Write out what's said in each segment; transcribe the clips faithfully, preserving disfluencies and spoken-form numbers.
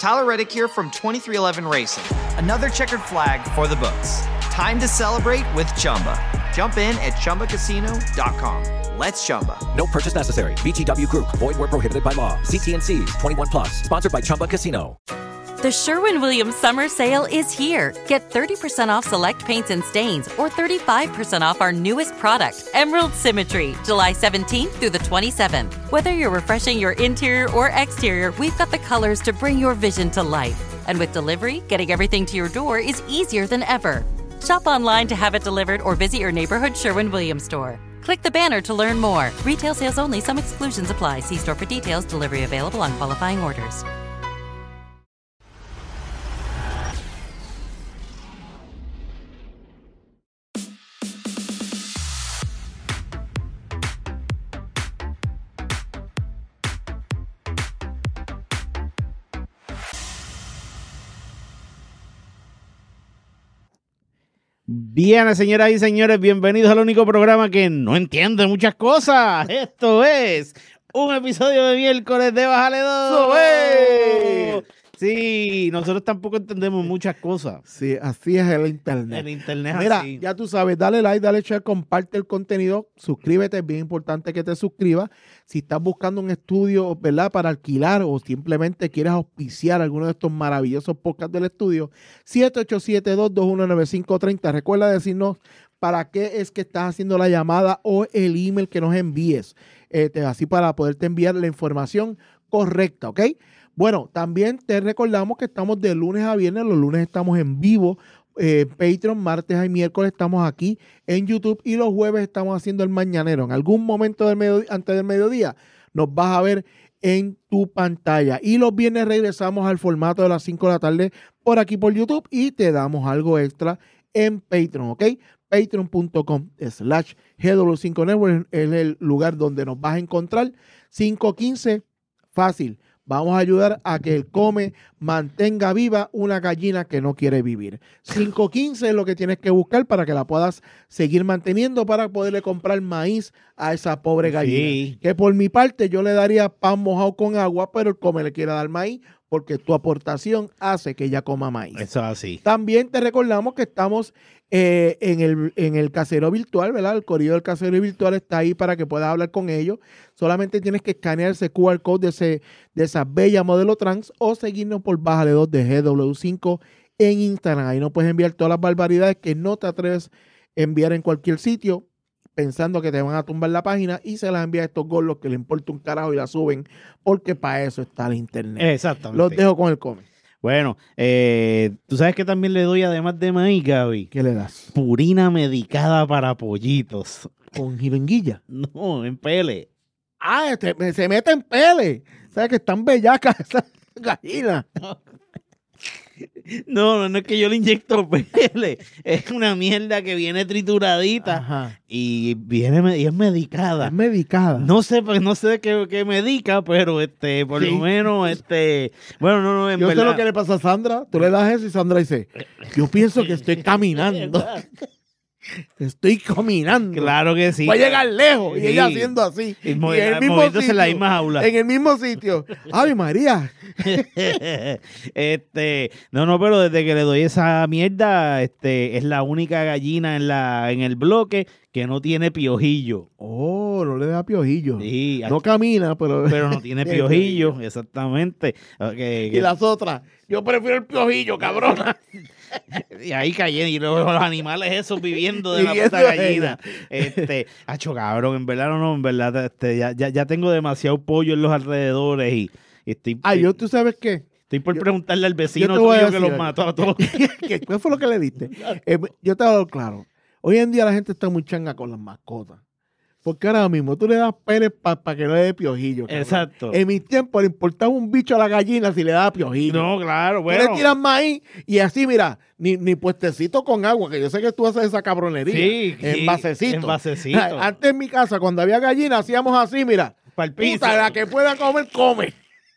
Tyler Reddick here from twenty-three eleven Racing. Another checkered flag for the books. Time to celebrate with Chumba. Jump in at Chumba Casino dot com. Let's Chumba. No purchase necessary. V G W Group. Void where prohibited by law. See T N Cs. twenty-one plus. Sponsored by Chumba Casino. The Sherwin-Williams Summer Sale is here. Get thirty percent off select paints and stains or thirty-five percent off our newest product, Emerald Symmetry, July seventeenth through the twenty-seventh. Whether you're refreshing your interior or exterior, we've got the colors to bring your vision to life. And with delivery, getting everything to your door is easier than ever. Shop online to have it delivered or visit your neighborhood Sherwin-Williams store. Click the banner to learn more. Retail sales only. Some exclusions apply. See store for details. Delivery available on qualifying orders. Bien, señoras y señores, bienvenidos al único programa que no entiende muchas cosas. Esto es un episodio de miércoles de Bájale dos. Sí, nosotros tampoco entendemos muchas cosas. Sí, así es el internet. El internet Mira, así. ya tú sabes, dale like, dale share, comparte el contenido, suscríbete, es bien importante que te suscribas. Si estás buscando un estudio, ¿verdad?, para alquilar o simplemente quieres auspiciar alguno de estos maravillosos podcasts del estudio, siete ocho siete, dos dos uno, nueve cinco tres cero. Recuerda decirnos para qué es que estás haciendo la llamada o el email que nos envíes, eh, así para poderte enviar la información correcta, ¿ok? Bueno, también te recordamos que estamos de lunes a viernes. Los lunes estamos en vivo, eh, Patreon, martes y miércoles estamos aquí en YouTube y los jueves estamos haciendo el mañanero. En algún momento del medio, antes del mediodía nos vas a ver en tu pantalla. Y los viernes regresamos al formato de las cinco de la tarde por aquí por YouTube y te damos algo extra en Patreon, ¿ok? Patreon.com slash G W cinco Network es el lugar donde nos vas a encontrar. cinco quince, fácil. Vamos a ayudar a que el come mantenga viva una gallina que no quiere vivir. cinco quince es lo que tienes que buscar para que la puedas seguir manteniendo para poderle comprar maíz a esa pobre gallina. Sí. Que por mi parte yo le daría pan mojado con agua, pero el come le quiere dar maíz porque tu aportación hace que ella coma maíz. Eso es así. También te recordamos que estamos eh, en, el, en el casero virtual, ¿verdad? El correo del casero virtual está ahí para que puedas hablar con ellos. Solamente tienes que escanear ese cu erre code de, ese, de esa bella modelo trans o seguirnos por Bájale dos de G W cinco en Instagram. Ahí nos puedes enviar todas las barbaridades que no te atreves a enviar en cualquier sitio pensando que te van a tumbar la página y se las envía a estos gordos que le importa un carajo y la suben porque para eso está el internet. Exactamente. Los dejo con el come. Bueno, eh, tú sabes que también le doy, además de maíz, Gaby, ¿Qué le das? purina medicada para pollitos. ¿Con jiringuilla? No, en pele. Ah, este, se mete en pele. ¿Sabes que están bellacas esas gallinas? No, no, no es que yo le inyecto pele. Es una mierda que viene trituradita. Ajá. y viene y es medicada. Es medicada. No sé, pues no sé qué, qué medica, pero este, por Sí. lo menos, este, bueno, no, no, en Yo verdad. sé lo que le pasa a Sandra. Tú le das eso y Sandra dice, yo pienso que estoy caminando. Estoy caminando. Claro que sí. Voy a llegar lejos. Sí. Y ella haciendo así. Y Y mo- en el mismo moviéndose sitio. en la misma jaula. En el mismo sitio. ¡Ay, María! este, no, no, pero desde que le doy esa mierda, este, es la única gallina en la, en el bloque que no tiene piojillo. Oh, no le da piojillo. Sí, No camina, pero... pero no tiene piojillo, exactamente. Okay, Y las otras, yo prefiero el piojillo, cabrona. Y ahí cayendo, y los, los animales esos viviendo de la Viviendo puta de gallina. Este, hacho cabrón, en verdad no, no, en verdad, este, ya, ya, ya tengo demasiado pollo en los alrededores y, y estoy, Ah, yo, ¿tú sabes qué? estoy por yo- preguntarle al vecino yo te voy a tuyo que decir los algo. mató a todos. ¿Qué ¿Qué fue lo que le diste? Eh, yo te voy a dar claro. Hoy en día la gente está muy changa con las mascotas. Porque ahora mismo tú le das peles para que no le dé piojillo. cabrón. Exacto. En mis tiempos le importaba un bicho a la gallina si le daba piojillo. No, claro, Tú bueno. le tiras maíz y así, mira, ni, ni puestecito con agua, que yo sé que tú haces esa cabronería. Sí, en sí, basecito. en basecito. Antes en mi casa, cuando había gallina, hacíamos así, mira. Pa'l piso. Puta, la que pueda comer, come.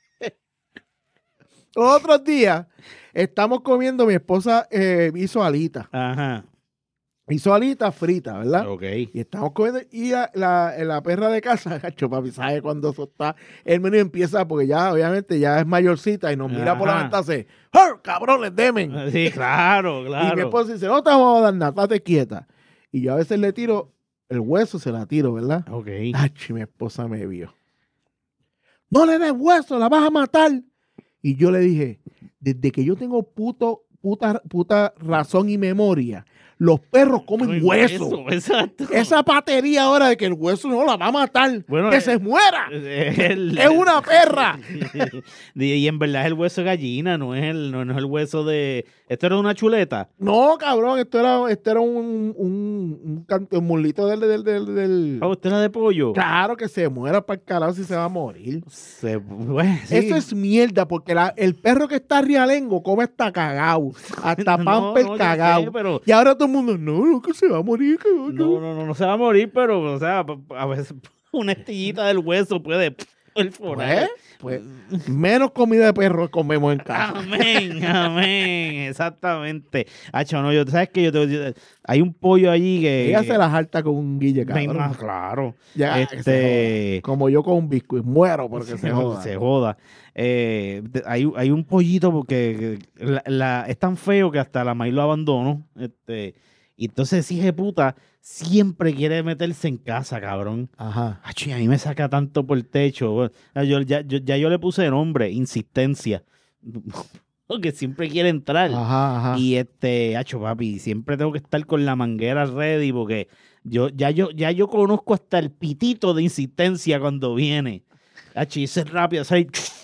Los otros días, estamos comiendo, mi esposa eh, hizo alitas. Ajá. Hizo alitas fritas, ¿verdad? Ok. Y estamos comiendo. Y la, la, la perra de casa, gacho, papi, ¿sabe cuando eso está? El menú empieza, porque ya, obviamente, ya es mayorcita y nos mira por la Ajá. ventana y dice, ¡Hur, cabrones, demen! Sí, claro, claro. Y mi esposa dice, no te vamos a dar nada, estate quieta. Y yo a veces le tiro el hueso, se la tiro, ¿verdad? Ok. Gacho, mi esposa me vio. No le des hueso, la vas a matar. Y yo le dije, desde que yo tengo puto, puta, puta razón y memoria, los perros comen Comen hueso. hueso, exacto. Esa patería ahora de que el hueso no la va a matar, Bueno, que eh, se muera. El- Es una perra. Y en verdad es el hueso de gallina, no es el, no, no es el hueso de... ¿Esto era una chuleta? No, cabrón, esto era, esto era un, un, un, canto, un mulito del, del, del, del- Ah, ¿usted era de pollo? Claro que se muera para el carajo si se va a morir. Se- bueno, sí. Eso es mierda, porque la- el perro que está rialengo come hasta cagao, hasta No, pamper no, yo cagao. sé, pero- Y ahora todo el mundo, no, no, que se va a morir. Que, No, no, no, no se va a morir, pero, o sea, a veces una estillita del hueso puede perforar. Pues, pues, menos comida de perro comemos en casa. Amén, amén, exactamente. Hacho, no, yo, ¿sabes qué? Yo, te- yo- hay un pollo allí que... Ella se las harta con un guille, Me- cabrón. ah, claro. Ya, que se este... joda. Como yo con un biscuit, muero porque se, se joda. Se joda. Eh, de- hay, hay un pollito porque la, la- es tan feo que hasta la maíz lo abandonó. Este, y entonces ese hijo de puta siempre quiere meterse en casa, cabrón. Ajá. Acho, y a mí me saca tanto por el techo. Bueno, yo, ya, yo, ya yo le puse nombre, insistencia. Porque siempre quiere entrar. Ajá, ajá. Y este, hacho, papi, siempre tengo que estar con la manguera ready porque yo ya yo ya yo conozco hasta el pitito de insistencia cuando viene. Hacho, y ese es rápido, o sea,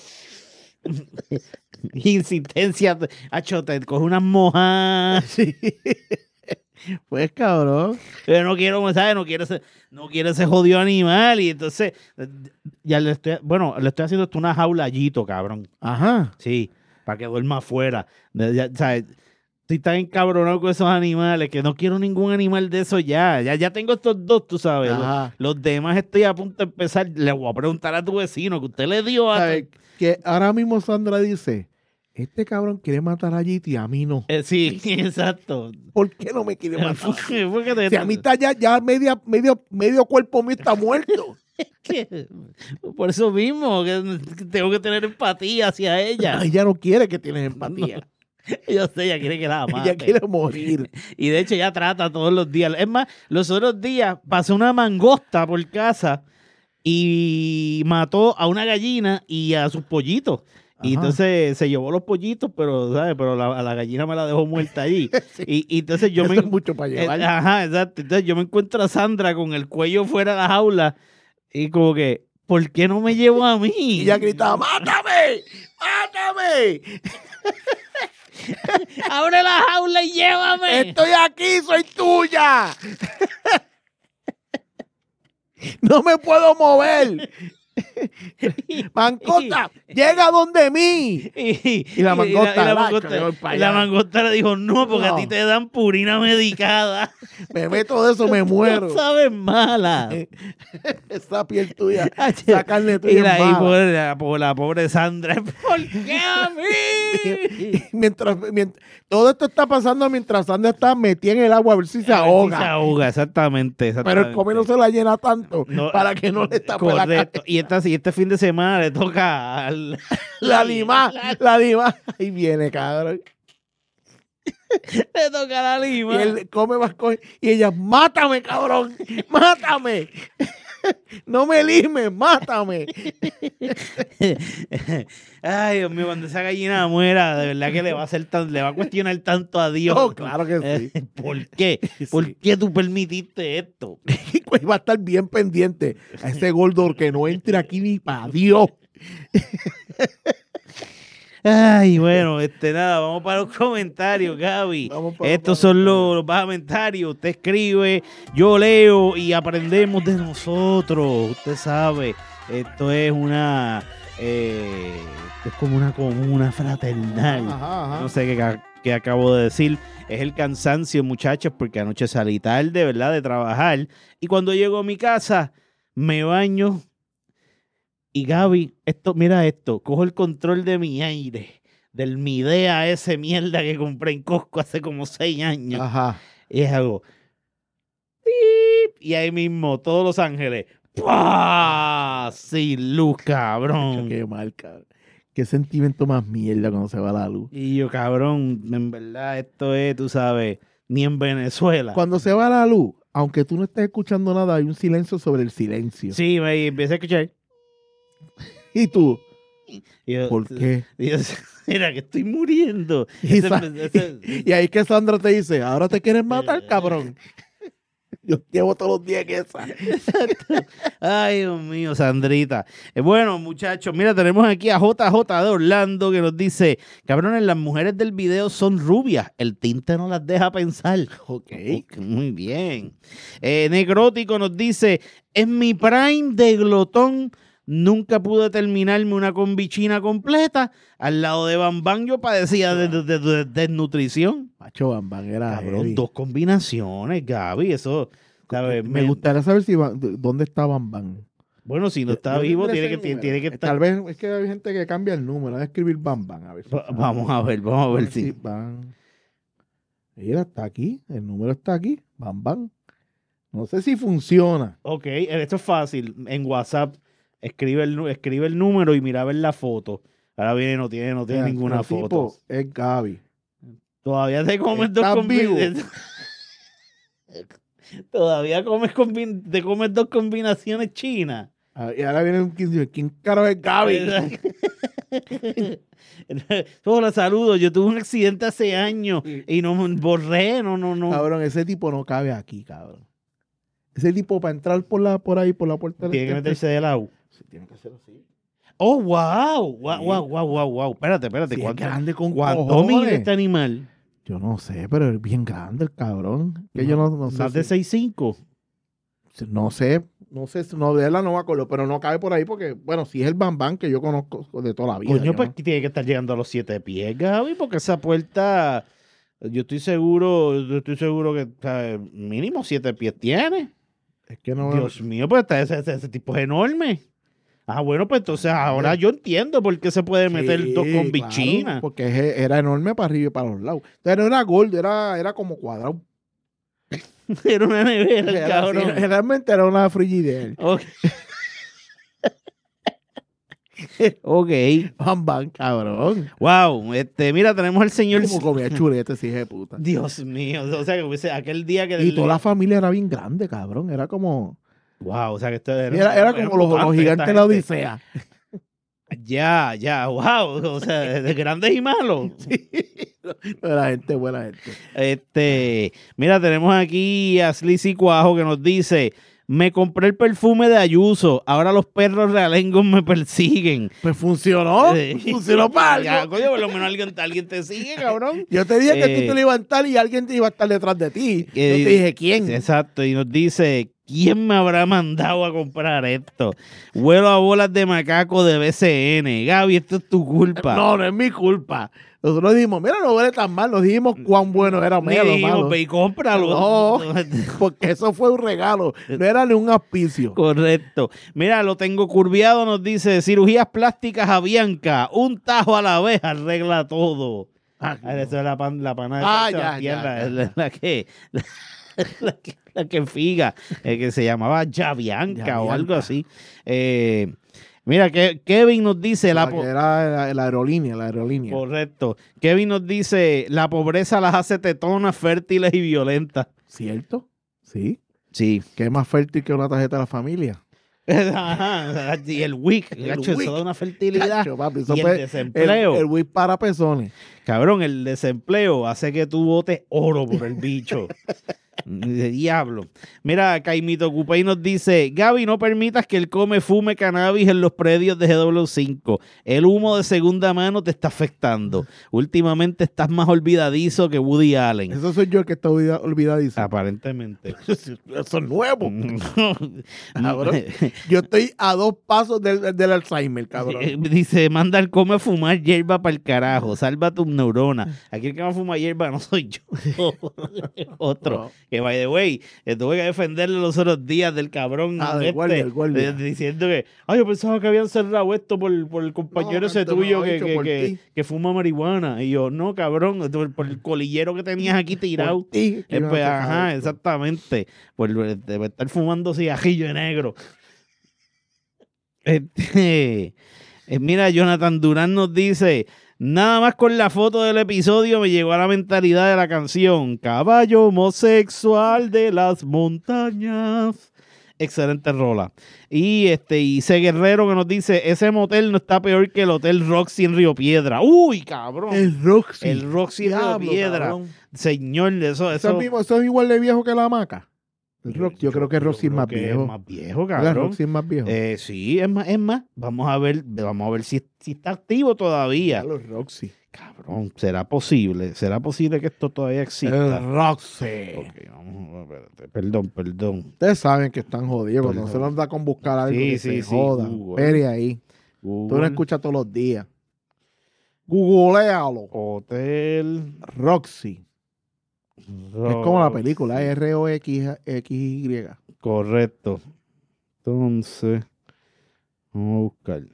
insistencia, hacho, te coge unas mojas. Sí. Pues, cabrón. Pero no quiero, ¿sabes? No quiero ese, no quiero ese jodido animal. Y entonces, ya le estoy, bueno, le estoy haciendo hasta una jaulallito, cabrón. Ajá. Sí, para que duerma afuera. De- ya, ¿sabes? Estoy tan encabronado con esos animales que no quiero ningún animal de esos ya. Ya, ya tengo estos dos, tú sabes. Los, Ajá. los demás estoy a punto de empezar. Le voy a preguntar a tu vecino que usted le dio a... ¿Sabe? Que ahora mismo Sandra dice, este cabrón quiere matar a Giti, a mí no. Eh, sí, exacto. ¿Por qué no me quiere matar? Porque te- Si a mí está ya, ya media, medio, medio cuerpo mío está muerto. que- por eso mismo, que tengo que tener empatía hacia ella. Ella no quiere que tienes empatía. Yo sé, ella quiere que la mate. Ella quiere morir. Y de hecho ella trata todos los días. Es más, los otros días pasó una mangosta por casa y mató a una gallina y a sus pollitos. Y Ajá. entonces se llevó los pollitos, pero, ¿sabes? Pero la, a la gallina me la dejó muerta allí. Sí. y, y entonces yo Eso me... es mucho para Eh, llevar. Ajá, exacto. Entonces yo me encuentro a Sandra con el cuello fuera de la jaula y como que, ¿por qué no me llevo a mí? Y ella gritaba, ¡mátame! ¡Mátame! ¡Abre la jaula y llévame! ¡Estoy aquí! ¡Soy tuya! ¡No me puedo mover! ¡Mancosta! ¡Llega donde mí! Y, Y la mangosta, y la, "Lacho, mangosta, yo voy pa' y la allá". mangosta le dijo, no, porque No. a ti te dan purina medicada. Me meto de eso, me muero. No sabes mala. Esa piel tuya, esa carne Y tuya la, es y mala. por la, por la pobre Sandra, ¿por qué a mí? mientras, mientras- todo esto está pasando mientras Sandra está metida en el agua a ver si se A ver si ahoga. Se ahoga, exactamente. Pero exactamente. el come no se la llena tanto No, para que no le tape la cara. Correcto. Y, esta, y este fin de semana le toca al, La lima, la lima. Ahí viene, cabrón. le toca a la Y lima. él come más co- y ella, mátame, cabrón, mátame. No me limes, mátame. Ay, Dios mío, cuando esa gallina muera, de verdad que le va a hacer tan, le va a cuestionar tanto a Dios. No, claro que sí. Eh, ¿Por qué? ¿Por Sí. qué tú permitiste esto? Y pues va a estar bien pendiente a ese Goldor que no entre aquí ni para Dios. Ay, bueno, este nada, vamos para los comentarios, Gaby. Vamos para Estos los son los, los comentarios. Usted escribe, yo leo y aprendemos de nosotros. Usted sabe, esto es una, eh, esto es como una comuna fraternal. Ajá, ajá. No sé qué, ca- qué acabo de decir. Es el cansancio, muchachos, porque anoche salí tarde, ¿verdad? De trabajar. Y cuando llego a mi casa, me baño. Y Gaby, esto, mira esto, cojo el control de mi aire, del Midea ese mierda que compré en Costco hace como seis años. Ajá. Y hago, y ahí mismo, todos Los Ángeles. ¡Pah! Sin luz, cabrón. Qué mal, cabrón. Qué sentimiento más mierda cuando se va la luz. Y yo, cabrón, en verdad, esto es, tú sabes, ni en Venezuela. Cuando se va la luz, aunque tú no estés escuchando nada, hay un silencio sobre el silencio. Sí, me empecé a escuchar. ¿Y tú? Y yo, ¿Por qué? y yo, mira, que estoy muriendo. Y, Ese- sa- ese- y ahí que Sandra te dice, ahora te quieres matar, cabrón. Yo llevo todos los días que esa. Ay, Dios mío, Sandrita. Eh, bueno, muchachos, mira, tenemos aquí a J J de Orlando que nos dice, cabrones, las mujeres del video son rubias, el tinte no las deja pensar. Ok. Ok, muy bien. Eh, Necrótico nos dice, en mi prime de glotón nunca pude terminarme una combichina completa. Al lado de Bam Bam yo padecía de, de- de- de desnutrición. Macho Bambán era Cabrón, heavy. dos combinaciones, Gaby, eso... ¿sabes? Me gustaría saber si Bam- dónde está Bambán. Bueno, si no está Yo vivo, tendré tiene que, ese tiene, número. tiene que estar... Tal vez es que hay gente que cambia el número, de escribir Bambán. A ver si Va- Vamos a ver, vamos a ver si... Van. Mira, está aquí, el número está aquí, Bambán. No sé si funciona. Ok, esto es fácil. En WhatsApp, escribe el, nu- escribe el número y mira a ver la foto. Ahora viene, no tiene, no tiene Mira, ninguna el foto. tipo es Gaby. Todavía te comes dos ¿Estás vivo? combinaciones. Todavía comes combin- te comes dos combinaciones chinas. Ah, y ahora viene un quien dice, ¿quién carajo es Gaby? Hola, saludos. Yo tuve un accidente hace años y no me borré, no, no, no. Cabrón, ese tipo no cabe aquí, cabrón. Ese tipo para entrar por la por ahí, por la puerta Tiene que del- meterse de lado. Sí, tiene que ser así. Oh, wow. Wow, Sí. wow, wow, wow, wow. Espérate, espérate. Sí, es ¿Cuánto, grande con ¿cuánto cojones. mide este animal? Yo no sé, pero es bien grande el cabrón. Que yo no, no sé. Más de si- seis cinco. No sé, no sé, no de él no me acuerdo, pero no cabe por ahí porque, bueno, si es el Bambán que yo conozco de toda la vida. Coño, yo pues no- tiene que estar llegando a los siete pies, Gaby, porque esa puerta, yo estoy seguro, yo estoy seguro que o sea, mínimo siete pies tiene. es que no. Dios mío, pues está ese, ese- ese tipo es enorme. Ah, bueno, pues entonces ahora yo entiendo por qué se puede meter Sí, dos con claro, bichina. porque es- era enorme para arriba y para los lados. Entonces no era gordo, era, era como cuadrado. Era una nevera, el Era- cabrón. sí, realmente era una frigidaire. Ok. Ok. Bambán, cabrón. Wow, este, mira, tenemos al señor. Como comía chulete, ese hijo de puta. Dios mío, o sea, que hubiese- aquel día que. Y toda la familia era bien grande, cabrón. Era como. Wow, o sea, que esto era. Era, era como los, los mutantes, gigantes de esta la gente. Odisea. Ya, ya, wow, o sea, de grandes y malos. Era gente, buena gente. Este, mira, tenemos aquí a Slizy Cuajo que nos dice: me compré el perfume de Ayuso, ahora los perros realengos me persiguen. Pues funcionó. Eh, Funcionó para Ya, algo. coño, por lo menos alguien, alguien te sigue, cabrón. Yo te dije que Eh, tú te lo ibas a estar y alguien te iba a estar detrás de ti. Eh, Yo te dije quién. Exacto, y nos dice: ¿quién me habrá mandado a comprar esto? Vuelo a bolas de macaco de B C N. Gaby, esto es tu culpa. No, no es mi culpa. Nosotros dijimos, mira, no huele tan mal. Nos dijimos cuán bueno era Ni malo, dijimos, malo. ve y cómpralo. No. Porque eso fue un regalo. No era ni un auspicio. Correcto. Mira, lo tengo curviado, nos dice: cirugías plásticas a Bianca, un tajo a la vez arregla todo. Ah, Ah, esa es la, pan, la pana de Ah, San ya, Sebastián, ya, la, ya. la- la que la, la que la que figa, eh, que se llamaba Ya Bianca Ya o algo Bianca. así. Eh, mira, que Kevin nos dice la, La po- que era la, la aerolínea, la aerolínea. correcto. Kevin nos dice: la pobreza las hace tetonas, fértiles y violentas. ¿Cierto? Sí. Sí. Que es más fértil que una tarjeta de la familia. Ajá, y el W I C, El gacho, W I C. eso da una fertilidad. Cacho, papi, eso Y el fue- desempleo. El, el whip para pezones. Cabrón, el desempleo hace que tú botes oro por el bicho. De diablo. Mira, Caimito Cupey nos dice: Gaby, no permitas que el come fume cannabis en los predios de G W cinco. El humo de segunda mano te está afectando. Últimamente estás más olvidadizo que Woody Allen. Eso soy yo el que está olvida- olvidadizo. Aparentemente. Eso es nuevo. Mm. Cabrón. Yo estoy a dos pasos del, del Alzheimer, cabrón. Dice: manda el come a fumar hierba para el carajo. Salva tus neuronas. Aquí el que va a fumar hierba no soy yo. Otro. No. Que, by the way, eh, tuve que defenderle los otros días del cabrón Ah, del este, guardia, del guardia. eh, diciendo que, ay, yo pensaba que habían cerrado esto por, por el compañero No, ese gente, me tuyo lo ha que, dicho que, por que, ti. que fuma marihuana. Y yo, no, cabrón, por, por el colillero que tenías aquí tirado. Por ti, que Eh, iban a pues, sacar ajá, esto. exactamente. Por, por estar fumando cigarrillo de negro. Este, eh, mira, Jonathan Durán nos dice, nada más con la foto del episodio me llegó a la mentalidad de la canción Caballo homosexual de las montañas. Excelente rola. Y este, y ese Guerrero que nos dice, ese motel no está peor que el Hotel Roxy en Río Piedra. Uy, cabrón. El, El Roxy. Roxy en Río Diablo, Piedra. cabrón. Señor, eso, ¿Eso, eso. es mismo- eso es igual de viejo que la hamaca? El Yo- Roxy, yo, yo- creo que yo Roxy es creo más que viejo. Es más viejo, ¿Verdad? cabrón. Roxy es más viejo. Eh, sí, es más, es más. Vamos a ver, vamos a ver si, si está activo todavía. Los Roxy. Cabrón, ¿será posible? ¿Será posible que esto todavía exista? El Roxy. Ok, vamos a ver, espérate. Perdón, perdón. Ustedes saben que están jodidos. Cuando Perdón. se nos da con buscar algo Sí, que sí, se sí, joda. Google. Espere ahí. Tú lo Google, escuchas todos los días. Googlealo. Hotel. Roxy. Es como la película, R O X X Y. Correcto. Entonces, vamos a buscar.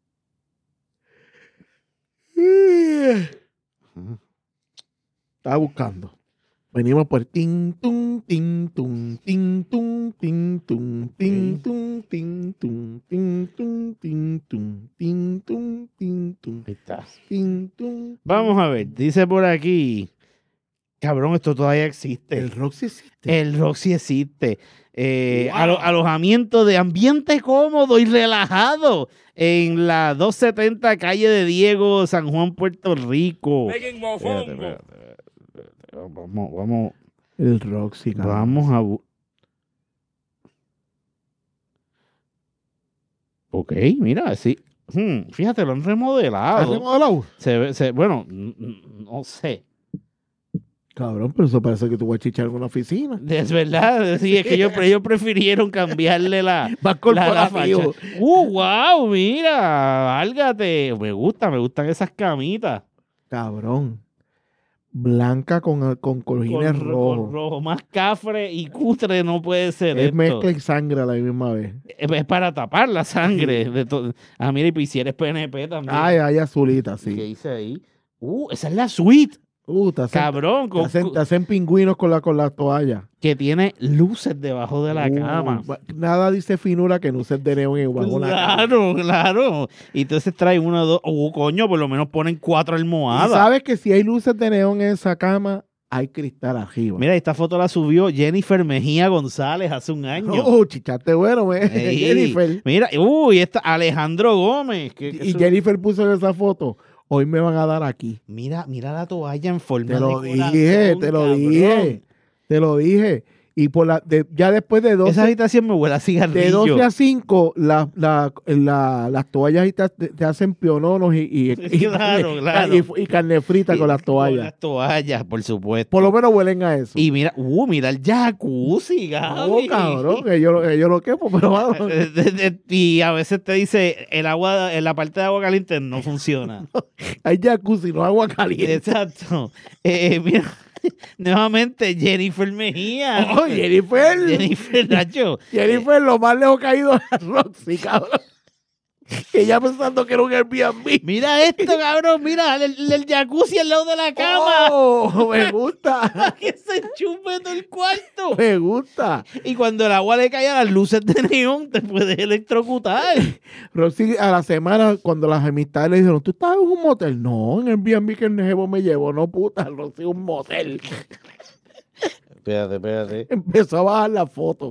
Ajá. Estaba buscando. Venimos por tin, tum, tin, tum, tin, tum, tin, tum, tin, tum, tin, tum, tin, tum, tin, tum, tin, tum, tin, tum, Ahí está. tin, tum. Vamos a ver, dice por aquí. Cabrón, esto todavía existe. El Roxy existe. El Roxy existe. Eh, Wow. alo- alojamiento de ambiente cómodo y relajado en la doscientos setenta calle de Diego, San Juan, Puerto Rico. Espérate, espérate, espérate. Vamos, vamos, El Roxy, cabrón. vamos a... bu- Ok, mira, sí. Hmm, fíjate, lo han ¿Has remodelado. remodelado? Se ve, se, bueno, n- n- no sé. Cabrón, pero eso parece que tú vas a chichar en una oficina. Es verdad, sí, es que ellos, ellos prefirieron cambiarle la, Más la, la corporativo. facha. ¡Uh, wow! Mira, álgate. Me gusta, me gustan esas camitas. Cabrón. Blanca con, con cojines Con, rojos. con rojo. Más cafre y cutre no puede ser Es esto. mezcla y sangre a la misma vez. Es, es para tapar la sangre. De to- ah, mira, y pues si eres P N P también. Ay, ay, azulita, ¿Qué sí. dice ahí? ¡Uh, esa es la suite! Uh, te hacen, Cabrón, te con- hacen, te hacen pingüinos con la, con la toalla. que tiene luces debajo de la Uh, cama. va- Nada dice finura que luces de neón en bajo la cama. Claro, claro. Y entonces trae uno, dos, oh, coño, por lo menos ponen cuatro Y almohadas. sabes que si hay luces de neón en esa cama, hay cristal arriba. Mira, esta foto la subió Jennifer Mejía González hace un año. Oh, chichaste bueno, me. Ey, Jennifer. Mira, uy, esta Alejandro Gómez. que- que Y eso- Jennifer puso en esa foto. Hoy me van a dar aquí. Mira, mira la toalla en forma Te lo de dije, corazón, te lo cabrón. dije. Te lo dije. Y por la, de- ya después de Esa doce, habitación me huele a de cigarrillo. doce a cinco, la, la, la- las toallas ahí te, te hacen piononos y, y, y- Claro, y- claro. y- y carne frita con las Con toallas. las toallas, por supuesto. Por lo menos huelen a eso. Y mira, uh, mira el jacuzzi, Gaby. No, cabrón, que yo, que yo lo quepo, pero vamos. De- de- de- y a veces te dice el agua, en la parte de agua caliente no funciona. Hay jacuzzi, no agua caliente. Exacto. Eh, mira, nuevamente Jennifer Mejía. Oh, Jennifer. Jennifer Nacho. Jennifer, lo más lejos que ha ido a Roxy, cabrón. Que ya pensando que era un Airbnb. Mira esto, cabrón. Mira el, el jacuzzi al lado de la cama. Oh, me gusta. Que se enchufe todo el cuarto. Me gusta. Y cuando el agua le cae a las luces de neón, te puedes electrocutar. Roxy, a la semana, cuando las amistades le dijeron, ¿tú estás en un motel? No, en Airbnb que el jevo me llevó. No, puta, Roxy, un motel. Espérate, espérate. Empezó a bajar la foto.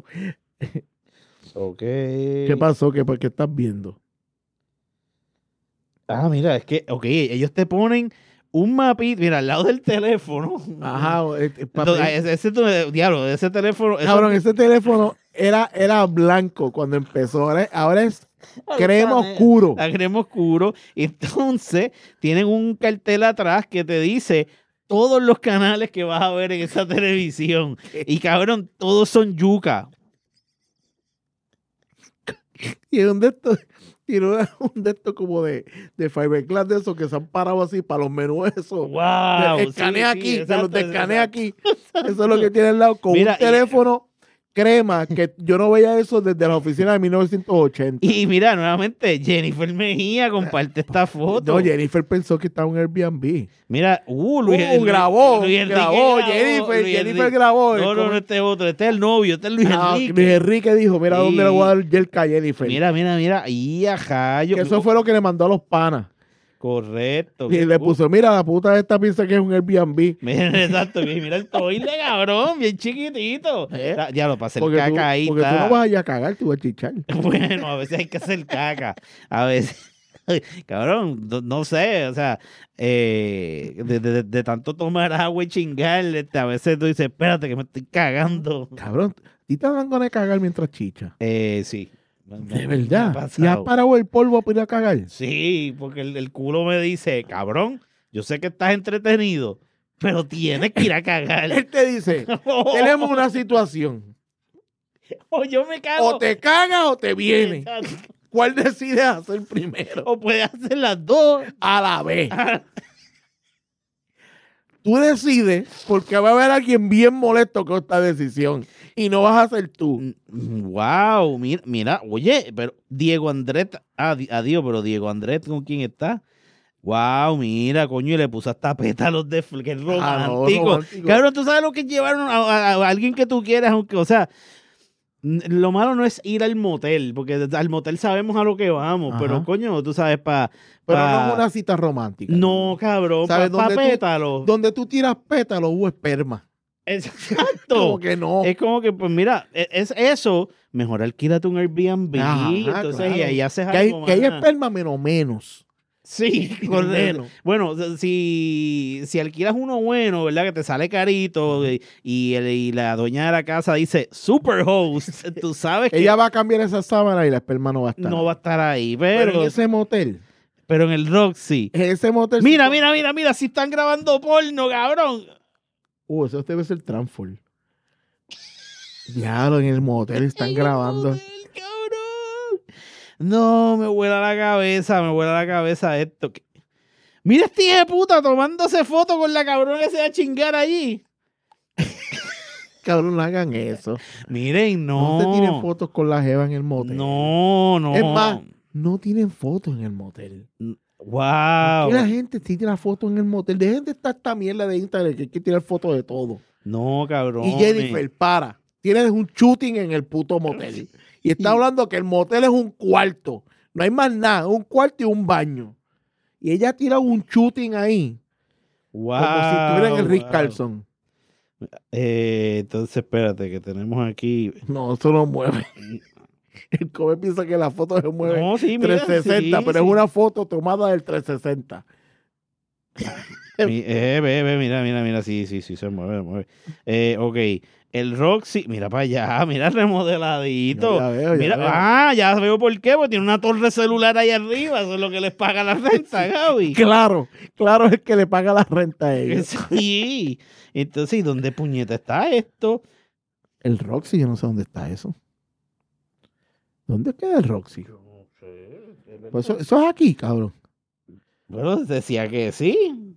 Ok. ¿Qué pasó? ¿Qué, ¿Por qué estás viendo? Ah, mira, es que, ok, ellos te ponen un mapito, mira, al lado del teléfono. Ajá, eh, eh, papel. Entonces, ese, ese- diablo, ese teléfono. eso- Cabrón, ese teléfono era, era blanco cuando empezó. Ahora, ahora es crema oscuro. La crema oscuro. Entonces, tienen un cartel atrás que te dice todos los canales que vas a ver en esa televisión. Y cabrón, todos son yuca. ¿Y dónde estoy? tiene una- un de estos como de, de fiberglass de esos que se han parado así para los menús esos. Wow. Escanea sí, aquí, sí, se exacto, los descanea exacto. aquí. Eso es lo que tiene al lado con Mira, un teléfono crema, que yo no veía eso desde la oficina de mil novecientos ochenta. Y mira, nuevamente, Jennifer Mejía comparte esta foto. No, Jennifer pensó que estaba en Airbnb. Mira, uh, Luis, Uh, grabó, Luis Enrique grabó, Jennifer, Luis Jennifer Enrique. grabó. No, no, Como- no, este otro, este es el novio, este es Luis Ah, Enrique. Luis Enrique dijo, mira Sí. dónde le voy a dar yerca a Jennifer. Mira, mira, mira, y ajá, yo. que eso fue lo que le mandó a los panas. Correcto. Y le Uh, puso, mira, la puta de esta piensa que es un Airbnb. Mira, exacto, mira el toile, cabrón, bien chiquitito. ¿Eh? Ya, ya lo pasé el Porque, tú, caca ahí. porque tú está. no vas allá a cagar, tú vas a chichar. Bueno, a veces hay que hacer caca. A veces. Cabrón, no, no sé, o sea, eh, de, de- de tanto tomar agua y chingar, este, a veces tú dices, espérate que me estoy cagando. Cabrón, ¿y te dan ganas de cagar mientras chicha? Eh, sí. De Me ha verdad. ¿Y has pasado. parado el polvo para ir a cagar? Sí, porque el, el culo me dice, cabrón, yo sé que estás entretenido, pero tienes que ir a cagar. Él te dice, tenemos una situación. O yo me cago. O te cagas o te viene. Exacto. ¿Cuál decides hacer primero? O puedes hacer las dos. A la vez. Tú decides porque va a haber alguien bien molesto con esta decisión y no vas a ser tú. Wow, mira, mira, oye, pero Diego Andrés, ah, di- adiós, pero Diego Andrés, ¿con quién está? Wow, mira, coño, y le puso hasta pétalos de fl- que es Ah, no, romántico. romántico. Cabrón, tú sabes lo que es llevar a, a- a alguien que tú quieras, aunque, o sea, n- lo malo no es ir al motel, porque al motel sabemos a lo que vamos, Ajá. pero coño, tú sabes, para. Pero no es una cita romántica. No, cabrón, ¿Sabes para dónde tú- pétalos. Donde tú tiras pétalos hubo esperma. Exacto. Como que no. Es como que, pues mira, e- es eso, mejor alquílate un Airbnb, Ajá, entonces claro. y ahí haces Que hay, algo que hay más. esperma menos menos. Sí, correcto. Menos. Bueno, si, si alquilas uno bueno, ¿verdad? Que te sale carito y, y, el- y la dueña de la casa dice super host, tú sabes que Ella va a cambiar esa sábana y la esperma no va a estar. no va a estar ahí, Pero pero, en ese motel, pero en el Roxy. en ese motel. Mira, mira, mira, mira, si están grabando porno, cabrón. Uh, eso debe ser Transform. Diablo, en el motel están Ay, grabando. joder, cabrón. No, me vuela la cabeza, me vuela la cabeza esto. ¿Qué? Mira este hijo de puta tomándose foto con la cabrona que se va a chingar allí. Cabrón, no hagan eso. Miren, No, no. se tienen fotos con la jeva en el motel. No, no. Es más, no tienen fotos en el motel. Wow. ¿Por qué la gente sí tiene fotos en el motel? Dejen de estar esta mierda de Instagram que hay que tirar fotos de todo. No, cabrón. Y Jennifer, para. Tienes un shooting en el puto motel. Y está hablando que el motel es un cuarto. No hay más nada. Un cuarto y un baño. Y ella tira un shooting ahí. Wow. como si estuviera en el Rick wow. Carlson. Eh, entonces, espérate, que tenemos aquí. No, eso no mueve. El Kobe piensa que la foto se mueve No, sí, mira, trescientos sesenta, sí, pero sí. es una foto tomada del trescientos sesenta. Mi- eh, ve, ve, mira, mira, mira, sí, sí, sí, se mueve, se mueve. Eh, ok, el Roxy, mira para allá, mira remodeladito. Ya veo, ya mira, veo. ah, ya veo por qué, porque tiene una torre celular ahí arriba, eso es lo que les paga la renta, Gaby. Claro, claro es el que le paga la renta a ellos. Sí, entonces, ¿y dónde puñeta está esto? El Roxy, yo no sé dónde está eso. ¿Dónde queda el Roxy? No sé. Pues eso, eso es aquí, cabrón. Bueno, decía que sí,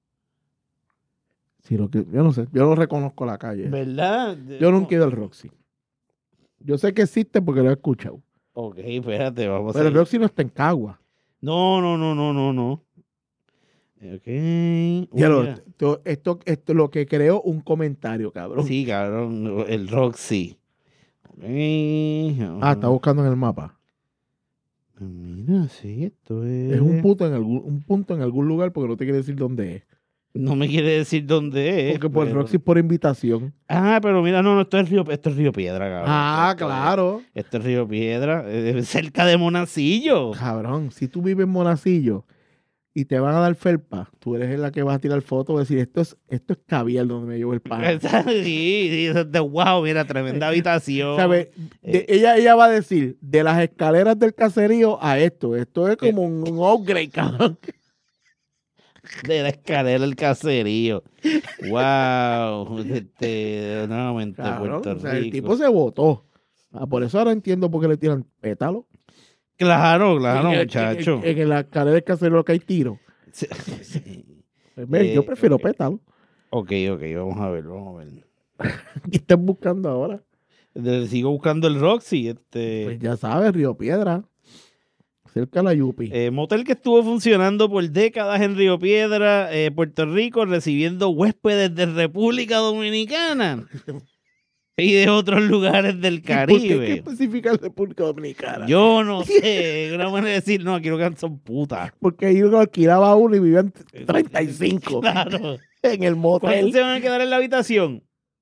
Sí, lo que, yo no sé, yo no reconozco la calle. ¿verdad? Yo nunca he ido al Roxy. Yo sé que existe porque lo he escuchado. Ok, espérate, vamos Pero a el Roxy no está en Cagua. No, no, no, no, no, no. Ok. Uy, Ya lo- mira. esto, esto, esto es lo que creó un comentario, cabrón. Sí, cabrón, el Roxy. Ok. Ah, está buscando en el mapa. Mira, sí, esto es... Es un punto en algún, un punto en algún lugar porque no te quiere decir dónde es. No me quiere decir dónde es. Porque por el pero- Roxy es por invitación. Ah, pero mira, no, no, esto es Río, esto es Río Piedra, cabrón. Ah, Esto es- claro. Esto es Río Piedra, eh, cerca de Monacillo. Cabrón, si tú vives en Monacillo y te van a dar felpa, tú eres la que vas a tirar fotos y decir, esto es, esto es caviar donde me llevo el pan. Sí, sí, eso es de wow, mira, tremenda habitación. ¿Sabe? De- Eh. ella, ella va a decir, de las escaleras del caserío a esto. Esto es como un, un upgrade, cabrón. De la escalera del caserío. Wow. Este, nuevamente Cabrón, Puerto o sea, el Rico. tipo se votó. Ah, por eso ahora entiendo por qué le tiran pétalos. Claro, claro, en, muchacho. En, en, en la escalera del casero que hay tiro. Sí, sí. Pues, ve, yo Eh, prefiero ok. pétalo. Ok, ok, vamos a ver, vamos a ver. ¿Qué estás buscando ahora? De- Sigo buscando el Roxy, este Pues ya sabes, Río Piedra. Cerca de la Yupi. eh, motel que estuvo funcionando por décadas en Río Piedra, eh, Puerto Rico, recibiendo huéspedes de República Dominicana y de otros lugares del ¿Y ¿Por qué hay que Caribe. especificar República Dominicana? Yo no sé, una manera de decir, no, quiero que son putas. Porque ahí uno alquilaba uno y vivían treinta y cinco Claro. en el ¿Cuántos motel. se van a quedar en la habitación?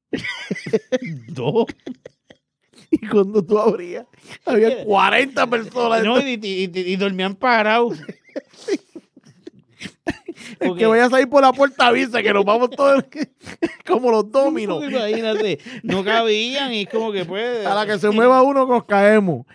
Dos. Y cuando tú abrías, había cuarenta personas. No, y, y- y- y dormían parados. El Porque- que vaya a salir por la puerta avisa que nos vamos todos como los dominos. Porque imagínate, no cabían y es como que pues. A la que se mueva uno nos caemos.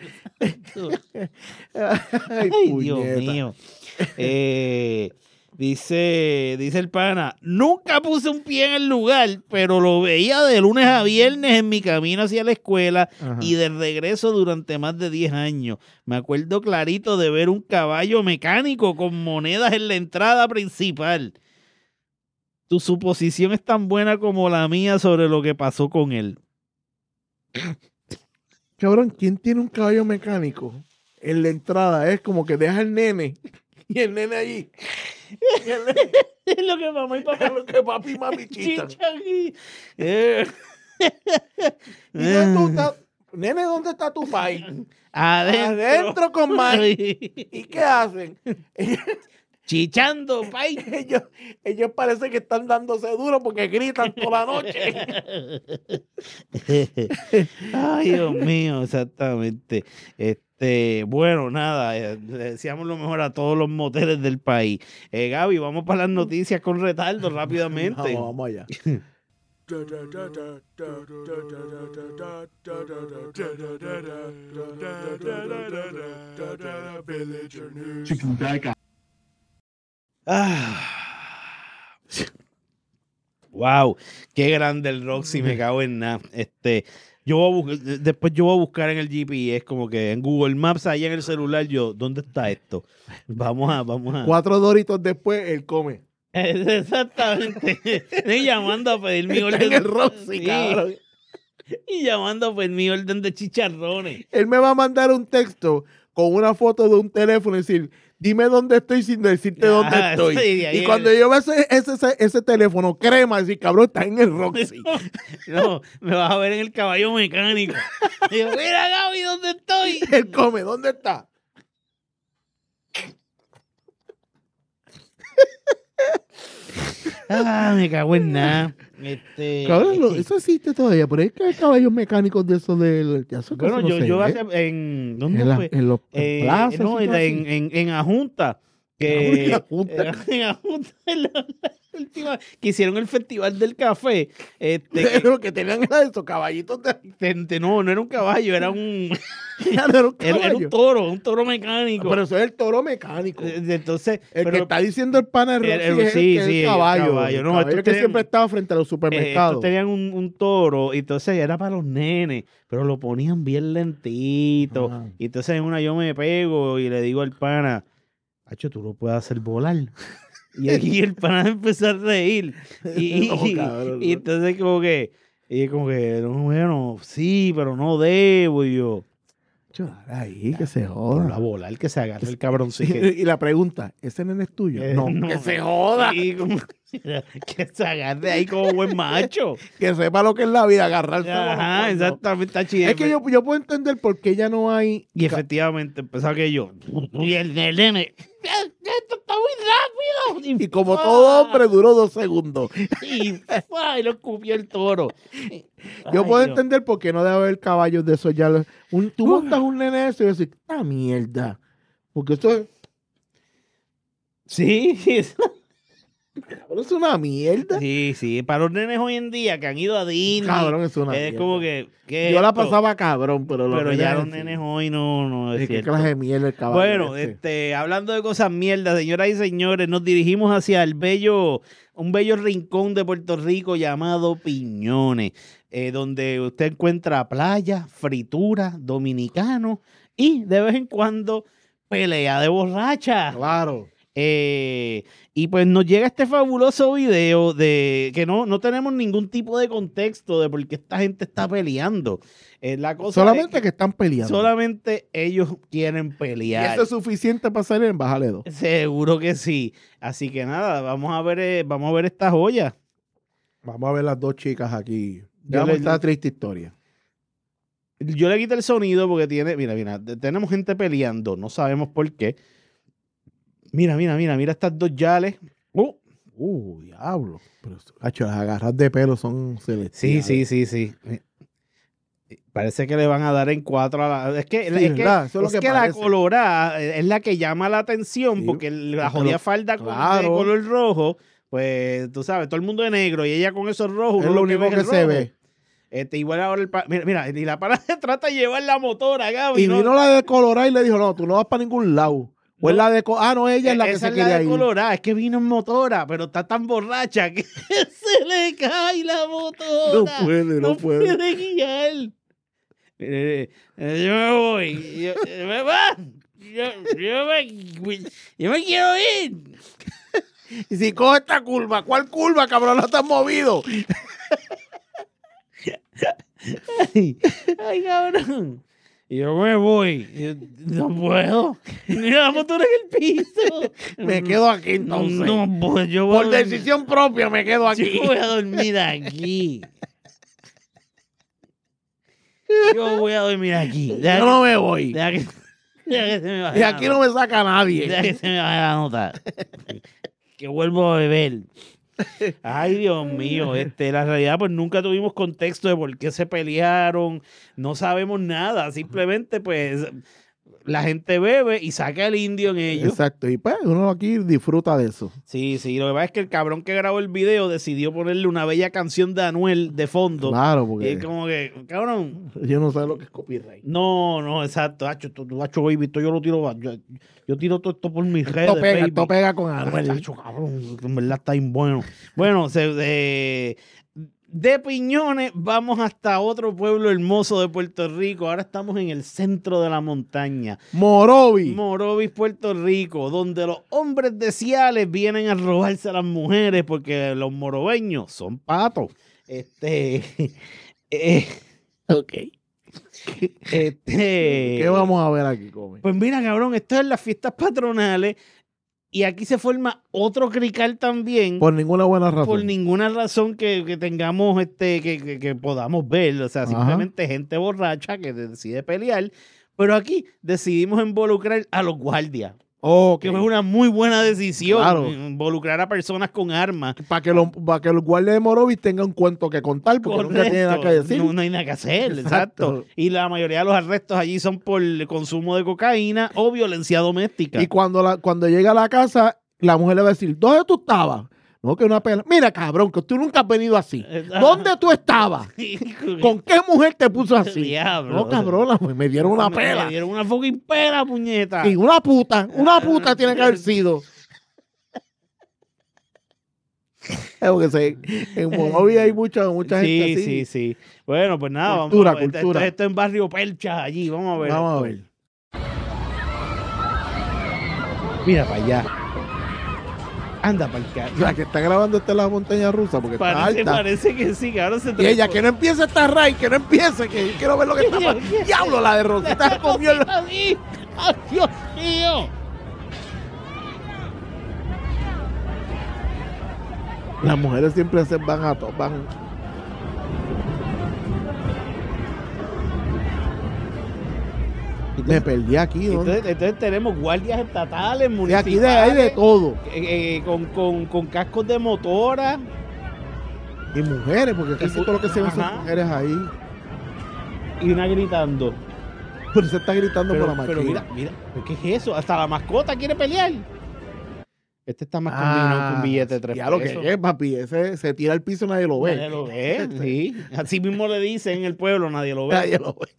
Ay, Ay, Dios puñeta. mío. Eh, dice, dice el pana, nunca puse un pie en el lugar, pero lo veía de lunes a viernes en mi camino hacia la escuela Ajá. y de regreso durante más de diez años. Me acuerdo clarito de ver un caballo mecánico con monedas en la entrada principal. Tu suposición es tan buena como la mía sobre lo que pasó con él. Cabrón, ¿quién tiene un caballo mecánico? En la entrada es como que deja el nene y el nene allí. Y el nene, Es lo que mamá y papá es lo que papi y mami chistan. chichan y- Eh. ¿Y dónde tú estás? Nene, ¿dónde está tu país? Adentro. Adentro con Mike. ¿Y qué hacen? Chichando, pay. Ellos, ellos parece que están dándose duro porque gritan toda la noche. Ay, Dios mío, exactamente. Este, bueno, nada, eh, le deseamos lo mejor a todos los moteles del país. Eh, Gaby, vamos para las noticias con retardo rápidamente. Vamos, vamos allá. Ah. Wow, qué grande el Roxy, me cago en nada. Este, yo voy a buscar, después yo voy a buscar en el G P S, como que en Google Maps, allá en el celular, yo, ¿dónde está esto? Vamos a, vamos a. Cuatro doritos después, él come. Exactamente. Y llamando a pedir mi orden. En el Roxy, Sí. cabrón. Y llamando a pedir mi orden de chicharrones. Él me va a mandar un texto con una foto de un teléfono y decir, dime dónde estoy sin decirte Ah, dónde estoy. sí, de ahí Y cuando el- yo veo ese, ese, ese, ese teléfono, crema, decir, cabrón, está en el Roxy. No, me vas a ver en el caballo mecánico. Y yo, mira, Gaby, ¿dónde estoy? Él come, ¿dónde está? Ah, me cago en nada. Este, Cabrón, lo- eso existe todavía, pero es que hay caballos mecánicos de esos del... ya eso bueno, casi no yo, se yo ve. hace, en, ¿dónde en, la- fue? en los en Eh, plazas, no, y en, todo así. en, en, en Ajunta. Que, En Ajunta. En Ajunta, en la- la última- que hicieron el festival del café. Este, que- Lo que tenían era esos caballitos de... te- te- no, no era un caballo, era un, Ya no era un era, era caballo. un toro, un toro mecánico. Pero eso es el toro mecánico. Eh, Entonces, El pero, que está diciendo el pana Roxy el- el- es el, sí, que es sí, el el caballo. caballo. El No, caballo estos que tenían- siempre estaba frente a los eh, supermercados. estos tenían un, un toro, y entonces era para los nenes, pero lo ponían bien lentito. Ajá. Y entonces en una yo me pego y le digo al pana, Hacho, tú lo puedes hacer volar. Y aquí el pana empezó a reír. Y, No, y- cabrón, y no. entonces como que, y como que, no, bueno, sí, pero no debo. Y yo, Chacho, dale ahí, que se ponlo a joda. volar, que se agarre el cabroncito. Y la pregunta, ¿ese nene es tuyo? Eh, no, no. que se joda. Y como- que se agarre ahí como buen macho. Que sepa lo que es la vida, agarrarse. bajo Ajá, cuerno. exactamente, está chido. Es que yo, yo puedo entender por qué ya no hay... Y efectivamente empezó aquello. Y el nene, esto está muy rápido. Y como ¡fua! todo hombre duró dos segundos. Y, ¡fua! Y lo escupió el toro. Yo Ay, puedo Dios. entender por qué no debe haber caballos de esos ya. Un, tú montas un nene de eso y vas a decir, ¡ah, mierda! Porque esto es, Sí, eso- cabrón, es una mierda. sí, sí. Para los nenes hoy en día que han ido a Disney, Cabrón, es una es mierda. como que. ¿qué es Yo la esto? pasaba cabrón, pero, los Pero ya los sí. nenes hoy no, no es Es que cierto. clase de mierda el caballo. Bueno, este. este, hablando de cosas mierdas, señoras y señores, nos dirigimos hacia el bello, un bello rincón de Puerto Rico llamado Piñones, eh, donde usted encuentra playa, fritura, dominicano y de vez en cuando pelea de borracha. Claro. Eh, y pues nos llega este fabuloso video de que no, no tenemos ningún tipo de contexto de por qué esta gente está peleando. Eh, la cosa Solamente es que, están peleando. solamente ellos quieren Y pelear. eso es suficiente para salir en Bájale dos. Seguro que sí. Así que nada, vamos a ver, eh, vamos a ver esta joya. Vamos a ver las dos chicas aquí. Yo Veamos le- esta triste historia. Yo le quité el sonido porque tiene, mira, mira, te- tenemos gente peleando, no sabemos por qué. Mira, mira, mira, mira estas dos yales. Uh, Uh, diablo. Pero, hacho, las agarras de pelo son sí, celestiales. sí, sí, sí. Parece que le van a dar en cuatro a la... Es que, Sí, es que, ¿verdad? Eso es lo es que que la parece. colorada es la que llama la atención Sí, porque la porque jodida lo- falda con- de claro. color rojo, pues tú sabes, todo el mundo de negro y ella con esos rojos. Es uno lo ve único es que el se rojo. ve. Este, igual ahora el... pa- Mira, mira, y la pana trata de llevar la motora, Gaby. Y ¿no? vino la de Colorado y le dijo, no, tú no vas para ningún lado. O es No. la de... Co- Ah, no, ella es la que Esa se es quería de ir. colorada, es que vino en motora, pero está tan borracha que se le cae la motora. No puede, no no puede. puede guiar. Eh, eh, yo me voy. Yo, yo me va. Yo, yo me, yo me quiero ir. Y si coge esta curva, ¿cuál curva, cabrón? No estás movido. Ay, ay, cabrón. Y yo me voy. Yo, no puedo. Mira la motora en el piso. Me quedo aquí entonces. No, pues yo voy a Por dormir- decisión propia me quedo aquí. Yo voy a dormir aquí. Yo voy a dormir aquí. Deja Yo que- no me voy. deja que, deja que se me baje Y la aquí nota. no me saca Deja nadie. que se me baje la nota. Que vuelvo a beber. Ay, Dios mío. Este, la realidad, pues nunca tuvimos contexto de por qué se pelearon. No sabemos nada. Simplemente, pues, la gente bebe y saca el indio en ellos. Exacto. Y pues uno aquí disfruta de eso. Sí, sí. Lo que pasa es que el cabrón que grabó el video decidió ponerle una bella canción de Anuel de fondo. Claro, Y porque es como que, cabrón, yo no sé lo que es copyright. no, no, exacto. Hacho, tú, tú, hacho, baby, esto yo lo tiro, yo, yo tiro todo esto por mis redes, Esto pega, baby. esto pega con Ah, Anuel. hacho, cabrón, en verdad está bien bueno. Bueno, se, de, de Piñones vamos hasta otro pueblo hermoso de Puerto Rico. Ahora estamos en el centro de la montaña. Morovi. Morovis, Puerto Rico, donde los hombres de Ciales vienen a robarse a las mujeres porque los morobeños son patos. Este... eh, Ok. Este, ¿Qué vamos a ver aquí, come? Pues mira, cabrón, esto es las fiestas patronales y aquí se forma otro crical también por, Por ninguna buena razón. ninguna razón que, que tengamos, este, que, que- que podamos ver. O sea, Ajá. simplemente gente borracha que decide pelear. Pero aquí decidimos involucrar a los guardias, Ok. que es una muy buena decisión, Claro. involucrar a personas con armas. Para que, lo- para que el guardia de Morovis tenga un cuento que contar, porque nunca tiene nada que Correcto. decir. No, no hay nada que hacer, exacto. Exacto. Y la mayoría de los arrestos allí son por el consumo de cocaína o violencia doméstica. Y cuando, la, cuando llega a la casa, la mujer le va a decir, ¿dónde tú estabas? No, que una pela. Mira, cabrón, que tú nunca has venido así. ¿Dónde tú estabas? ¿Con qué mujer te puso así? Diablo. No, cabrón, pues me dieron una Me- pela. Me dieron una fucking pela, puñeta. Y una puta, una puta tiene que haber sido. Es porque se- en Morovis hay mucha, mucha Sí, gente así. sí, sí. Bueno, pues nada, Cultura, vamos a ver. Esto- cultura. Esto, es en Barrio Percha, allí. Vamos a ver. Vamos a esto. ver. Mira para allá. Anda para el carro. La que está grabando esta es la montaña rusa porque está Parece, alta. parece que sí, que ahora se Y ella, que no empiece esta raíz, que no empiece, que quiero ver lo que está pasando. Diablo, la de Rosita se comió el... ¡Ay, Dios mío! Las mujeres siempre se van a to- van. Me perdí aquí, ¿dónde? Entonces, entonces tenemos guardias estatales, Y municipales. aquí de, hay de todo. eh, eh, con, con, con cascos de motora. Y mujeres, porque casi Y- todo lo que se ve son ajá. mujeres ahí. Y una gritando. Pero se está gritando Pero, por la pero máquina. mira, mira, ¿qué es eso? Hasta la mascota quiere pelear. Este está más Ah, combinado con billete de tres ya lo pesos. que es, papi. Ese se tira al piso y nadie lo ve. Nadie lo ve, sí. Así mismo le dicen en el pueblo, nadie lo ve. Nadie lo ve.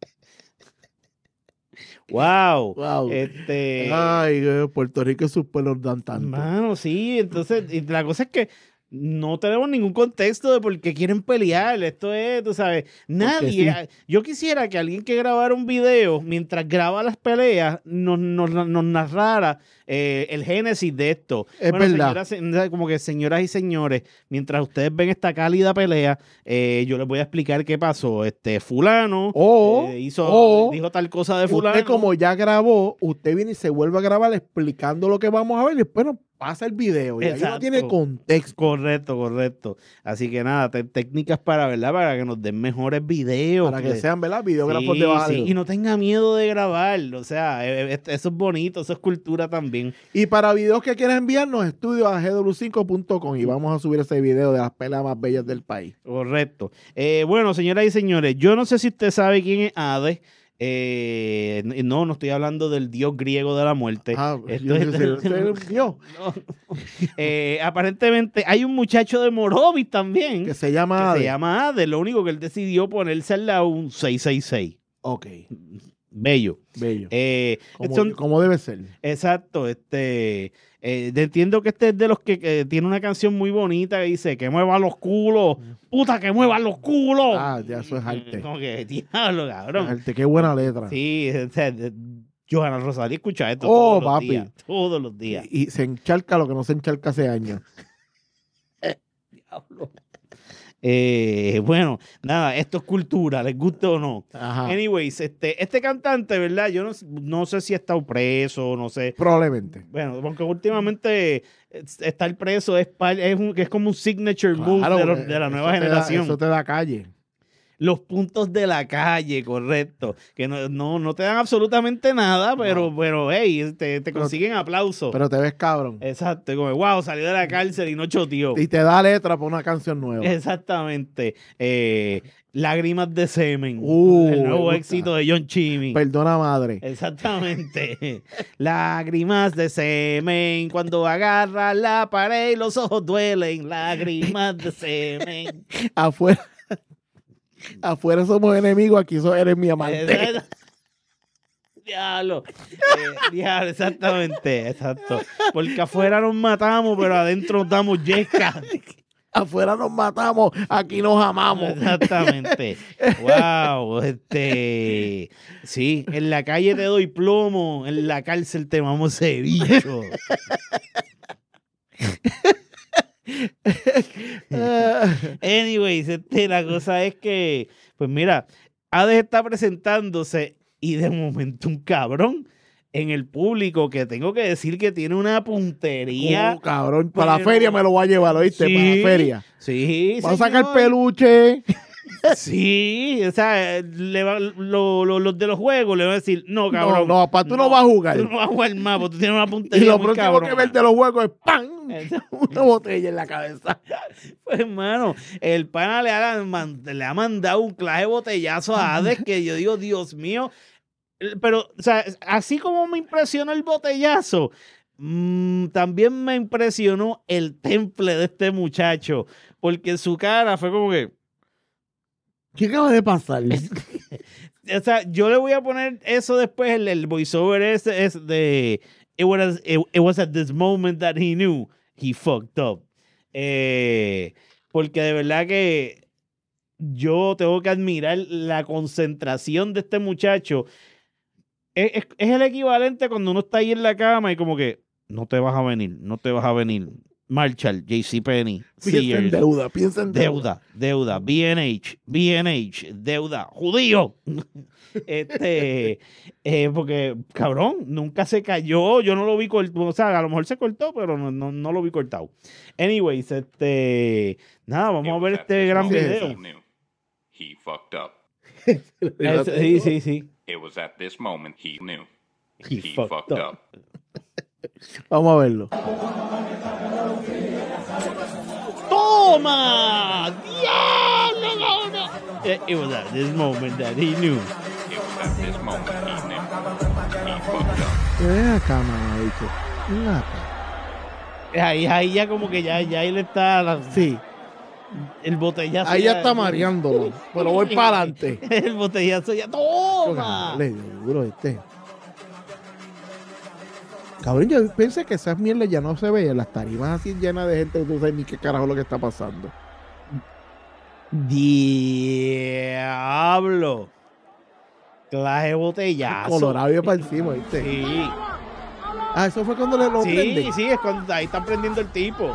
Wow. Wow. Este, Ay, eh, Puerto Rico y sus pueblos dan tanto. Mano, sí, entonces, y la cosa es que no tenemos ningún contexto de por qué quieren pelear. Esto es, tú sabes, nadie. sí. Yo quisiera que alguien que grabara un video mientras graba las peleas nos, nos, nos narrara eh, el génesis de esto. Es verdad. Señoras, como que señoras y señores, mientras ustedes ven esta cálida pelea, eh, yo les voy a explicar qué pasó. Este fulano O, eh, hizo, o dijo tal cosa de fulano. usted como ya grabó, usted viene y se vuelve a grabar explicando lo que vamos a ver y después nos pasa el video. Y ahí no Exacto. tiene contexto. Correcto, correcto. Así que nada, te- técnicas para, ¿verdad? Para que nos den mejores videos. Para que porque- sean, ¿verdad? Videógrafos Sí, de baja. sí, y no tenga miedo de grabar. O sea, eh, eh, eso es bonito, eso es cultura también. Y para videos que quieras enviarnos, estudio a g w cinco punto com y vamos a subir ese video de las peleas más bellas del país. Correcto. Eh, bueno, señoras y señores, yo no sé si usted sabe quién es Hades. Eh, no, no estoy hablando del dios griego de la muerte. Ah, Esto yo es- sé, usted es un dios No. Eh, aparentemente hay un muchacho de Morovis también que que se llama... se Hades. llama Hades. Lo único que él decidió ponerse al lado un seis seis seis. Ok, Bello. bello. Eh, como, son- como debe ser. Exacto, este, eh, de- entiendo que este es de los que, que tiene una canción muy bonita que dice que muevan los culos, puta que muevan los culos. Ah, ya eso es arte. Como que diablo, cabrón. Arte, qué buena letra. Sí, o sea, de- Johanna Rosario escucha esto Oh, todos los papi. días, todos los días. Y, y se encharca lo que no se encharca hace años. Diablo. Eh, bueno, nada, esto es cultura, les guste o no. Ajá. Anyways, este, este cantante, ¿verdad? Yo no, no sé si ha estado preso, no sé. Probablemente. Bueno, porque últimamente es- estar preso es, par- es, un- es como un signature move Claro, de, los- eh, de la eso nueva te da- generación. eso te da calle. Los puntos de la calle, correcto. Que no, no, no te dan absolutamente nada, pero, pero hey, te, te Pero- consiguen aplausos. Pero te ves cabrón. Exacto, como wow, salió de la cárcel y no choteó. Y te da letra para una canción nueva. Exactamente. Eh, Lágrimas de semen. Uh, el me nuevo gusta. éxito de John Chimmy. Perdona, madre. Exactamente. Lágrimas de semen. Cuando agarra la pared y los ojos duelen. Lágrimas de semen. Afuera. Afuera somos enemigos, aquí so- eres mi amante. Exacto. Diablo. Eh, diablo, exactamente. Exacto. Porque afuera nos matamos, pero adentro nos damos yesca. Afuera nos matamos, aquí nos amamos. Exactamente. Wow. Este. Sí, en la calle te doy plomo, en la cárcel te mamo ese bicho. Anyways, este, la cosa es que, pues mira, Hades está presentándose y de momento un cabrón en el público que tengo que decir que tiene una puntería. Oh, cabrón, para la pero- feria me lo voy a llevar, ¿oíste? Sí, Para la feria. Sí, Vamos a sacar señor. peluche. Sí, o sea, le va- lo- lo- los de los juegos le van a decir, no, No, cabrón. no, papá, tú no, vas a jugar. Tú no vas a jugar más, porque tú tienes una Y puntería lo muy próximo cabrona. que ver de los juegos es ¡pam! Exacto. Una botella en la cabeza. Pues, hermano, el pana le ha, man- le ha mandado un clase de botellazo a Hades que yo digo, Dios mío. Pero, o sea, así como me impresionó el botellazo, mm, también me impresionó el temple de este muchacho, porque su cara fue como que, ¿Qué acaba de pasar? o sea, yo le voy a poner eso después, el, el voiceover ese es de, it was, it, it was at this moment that he knew he fucked up. Eh, porque de verdad que yo tengo que admirar la concentración de este muchacho. Es, es- es el equivalente cuando uno está ahí en la cama y como que no te vas a venir, no te vas a venir. Marshall, JCPenney, Piensa en Sears, deuda, piensa en deuda. deuda, deuda, B and H, B and H, deuda, judío. Este, eh, porque, cabrón, nunca se cayó, yo no lo vi cortado, o sea, a lo mejor se cortó, pero no, no, no lo vi cortado. Anyways, este, nada, vamos a ver este gran Sí, video. sí. Knew he fucked up. Es- sí, sí, sí. It was at this moment he knew He he, fucked fucked, up. up. Vamos a verlo. ¡Toma! ¡Diablo, no, no! Eh, It was at this moment that he knew. It was at this moment he knew he fucked up. Ven acá, mamá, dicho. Ven acá. Ahí, ahí ya como que ya, ya él está, la- Sí, el botellazo. ahí ya está mareándolo. Pero voy para adelante. El botellazo ya, ¡toma! Dale, duro este. Cabrón, yo pensé que esas mierdas ya no se veían. Las tarimas así llenas de gente, tú sabes ni qué carajo es lo que está pasando. Diablo. Clase de botellazo. Colorado y para encima, ¿viste? Sí. Ah, eso fue cuando le lo Sí, prenden. sí, es cuando ahí están prendiendo el tipo.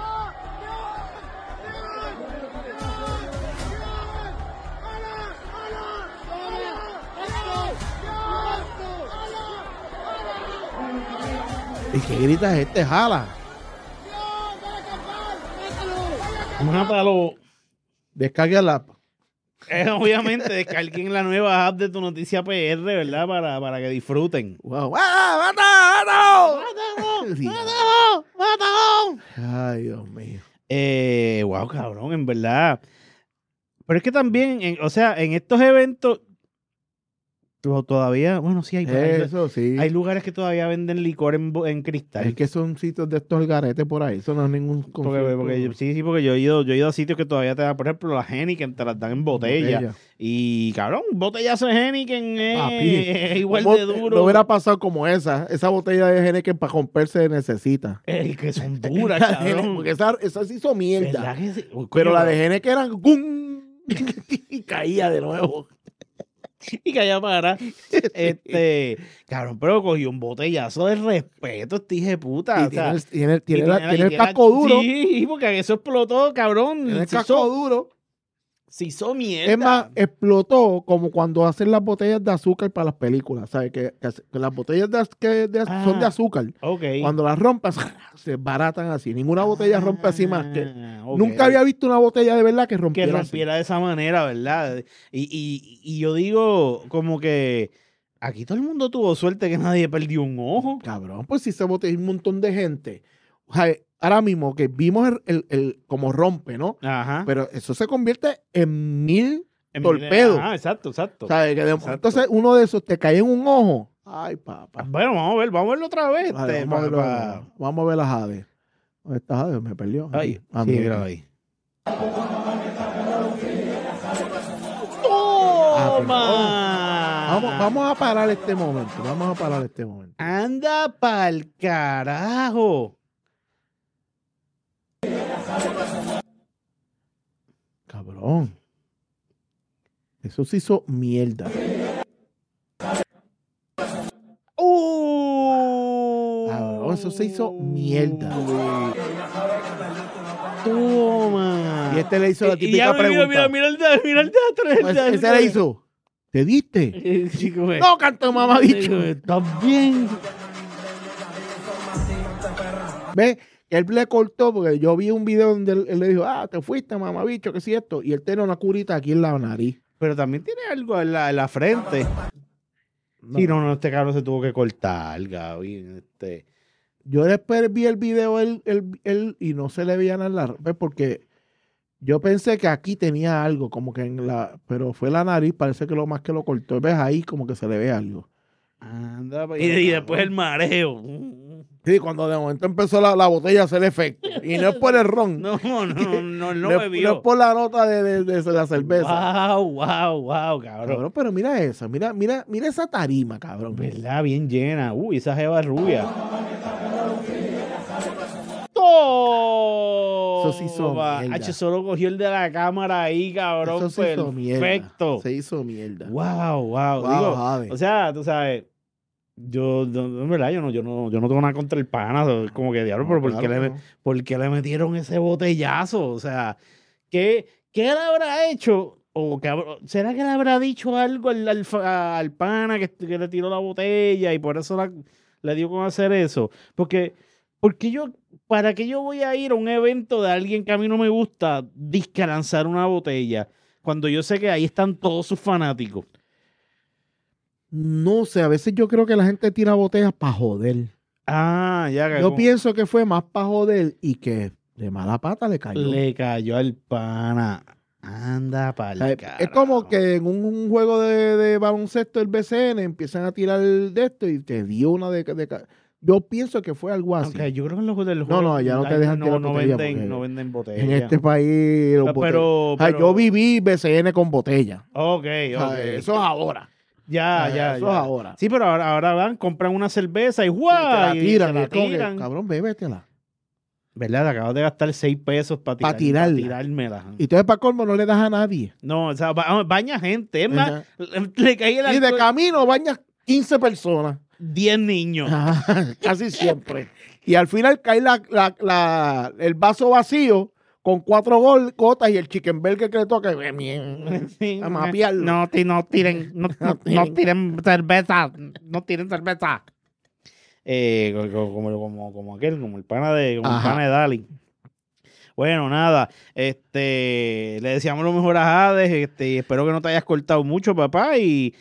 ¿Y qué gritas este? Jala. Mátalo. Descarga la app. Eh, obviamente, descarguen la nueva app de Tu Noticia P R, ¿verdad? Para, para que disfruten. Wow. ¡Ah, mátalo! ¡Mátalo! Sí. ¡Mátalo! ¡Mátalo! Ay, Dios mío. Eh, wow, cabrón, en verdad. Pero es que también, en- o sea, en estos eventos, to- todavía, bueno, sí hay, hay, Eso sí. hay lugares que todavía venden licor en, bo- en cristal. Es que son sitios de estos garetes por ahí. Eso no es ningún Porque, conflicto. porque yo- sí, sí, porque yo he ido, yo he ido a sitios que todavía te dan, por ejemplo, la Heineken te las dan en botella. Botella. Y cabrón, un botellazo de Heineken es, Papi, es igual ¿Cómo de te- duro. No hubiera pasado como esa. Esa botella de Heineken para romperse se necesita. Ey, que son duras, La Heineken, cabrón. porque esa, esa se hizo mierda. ¿Verdad que sí? Uy, Pero coño, la de Heineken era ¡gum! Y caía de nuevo. y que allá para. Este, cabrón, pero cogió un botellazo de respeto, este hijo de puta. Y o tiene, sea, el, tiene, y tiene la- tiene- tiene y el tiene- casco duro. Sí, porque eso explotó, cabrón. Tiene el se, casco hizo, duro. se hizo mierda. Es más, explotó como cuando hacen las botellas de azúcar para las películas. ¿Sabes? Que, que, que las botellas de, az- que de az- Ah. son de azúcar. Ok. Cuando las rompas, se baratan así. Ninguna botella rompe así más. Que, Ah, ok. Nunca había visto una botella de verdad que que rompiera, así. rompiera de esa manera, ¿verdad? Y, y, y yo digo, como que aquí todo el mundo tuvo suerte que nadie perdió un ojo. Cabrón, pues si se botella un montón de gente. O sea, ahora mismo que vimos el, el- el- como rompe, ¿no? Ajá. Pero eso se convierte en mil En- torpedos. Ah, exacto, exacto. ¿Sabes? Que de- Exacto. entonces uno de esos te cae en un ojo. Ay, papá. Bueno, vamos a ver, vamos a verlo otra vez. Vale, este, vamos, a pa- verlo, pa- vamos a ver a Jade. ¿Dónde está Jade? Me perdió. Ahí, Ah, sí, mira. míralo ahí. ¡Toma! Vamos, vamos a parar este momento. Vamos a parar este momento. Anda pa'l carajo. Cabrón. Eso se hizo mierda. ¡Uh! Cabrón, eso se hizo mierda. Toma. Y este le hizo la Y típica ya, mira, pregunta. mira, mira el teatro, mira el teatro. el Pues teatro. ese le hizo. ¿Te diste? Eh, chico, eh. No, canto mamabicho. ¿Estás bien? ¿Ves? Que él le cortó porque yo vi un video donde él, él le dijo, ah, te fuiste, mamabicho, ¿qué es esto? Y él tiene una curita aquí en la nariz. Pero también tiene algo en la, en la frente. No. Sí, no, no, este cabrón se tuvo que cortar, Gaby. Este. Yo después vi el video él, él- él, y no se le veía nada en la ¿ves? Porque yo pensé que aquí tenía algo, como que en la, pero fue la nariz, parece que lo más que lo cortó. ¿Ves? Ahí como que se le ve algo. Anda, pa- y, y después el mareo. Sí, cuando de momento empezó la, la botella a hacer efecto. Y no es por el ron. No, no, no, no, él no no, es- bebió. no es por la nota de, de- de la cerveza. Wow, wow, wow, cabrón. Cabrón, pero mira eso, mira, mira, mira esa tarima, cabrón. ¿Verdad? Bien llena. Uy, esa jeva rubia. Eso sí hizo Toma. mierda. H, solo cogió el de la cámara ahí, cabrón. Eso se hizo mierda. Perfecto. Se hizo mierda. Wow, wow. Wow, Digo, Javi. o sea, tú sabes, yo, yo- en verdad, yo no, yo no, yo no tengo nada contra el pana. o sea, Como que diablo, pero ¿por, Claro qué le, que me- no. por qué le metieron ese botellazo? O sea, ¿qué, qué le habrá hecho? ¿O que habrá- será que le habrá dicho algo al, al, fa- al pana que, que le tiró la botella y por eso la- le dio con hacer eso? Porque, porque yo, ¿para qué yo voy a ir a un evento de alguien que a mí no me gusta disque a lanzar una botella? Cuando yo sé que ahí están todos sus fanáticos. No sé, a veces yo creo que la gente tira botellas para joder. Ah, ya que Yo como- pienso que fue más para joder y que de mala pata le cayó. le cayó al pana. Anda O pa'l sea, carajo. es como que en un, un juego de, de baloncesto del B C N empiezan a tirar de esto y te dio una de, de ca- yo pienso que fue algo así. Aunque yo creo que en los del No, juego no, ya no te ay, dejan no, tirar no botella venden, porque no venden botella. En este país los Ah, botellas- pero, O sea, pero- yo viví B C N con botella. Ok, O sea, ok. eso es ahora. Ya, Ah, ya, eso ya. es ahora. Sí, pero ahora, ahora van, compran una cerveza y ¡guau! Te la y tiran, te la es como que, tiran. cabrón, bébetela. ¿Verdad? Te acabas de gastar seis pesos para Pa' tirar, tirarla. tirármela. Y entonces para colmo no le das a nadie. No, o sea, ba- baña gente. Es más, Ajá. le, le cae el Y de alcohol camino bañas quince personas. diez niños. Ajá, casi siempre. Y al final cae la, la, la- el vaso vacío con cuatro gol- gotas y el chicken burger que le toca. eh, mien, Sí, a mapearlo. no, ti- no tiren, no, no- no tiren cerveza, no tiren cerveza. Eh, co- co- como, como, como aquel, como el pana de, como el Ajá. pana de Dali. Bueno, nada, este, le deseamos lo mejor a Hades, este, y espero que no te hayas cortado mucho, papá, y,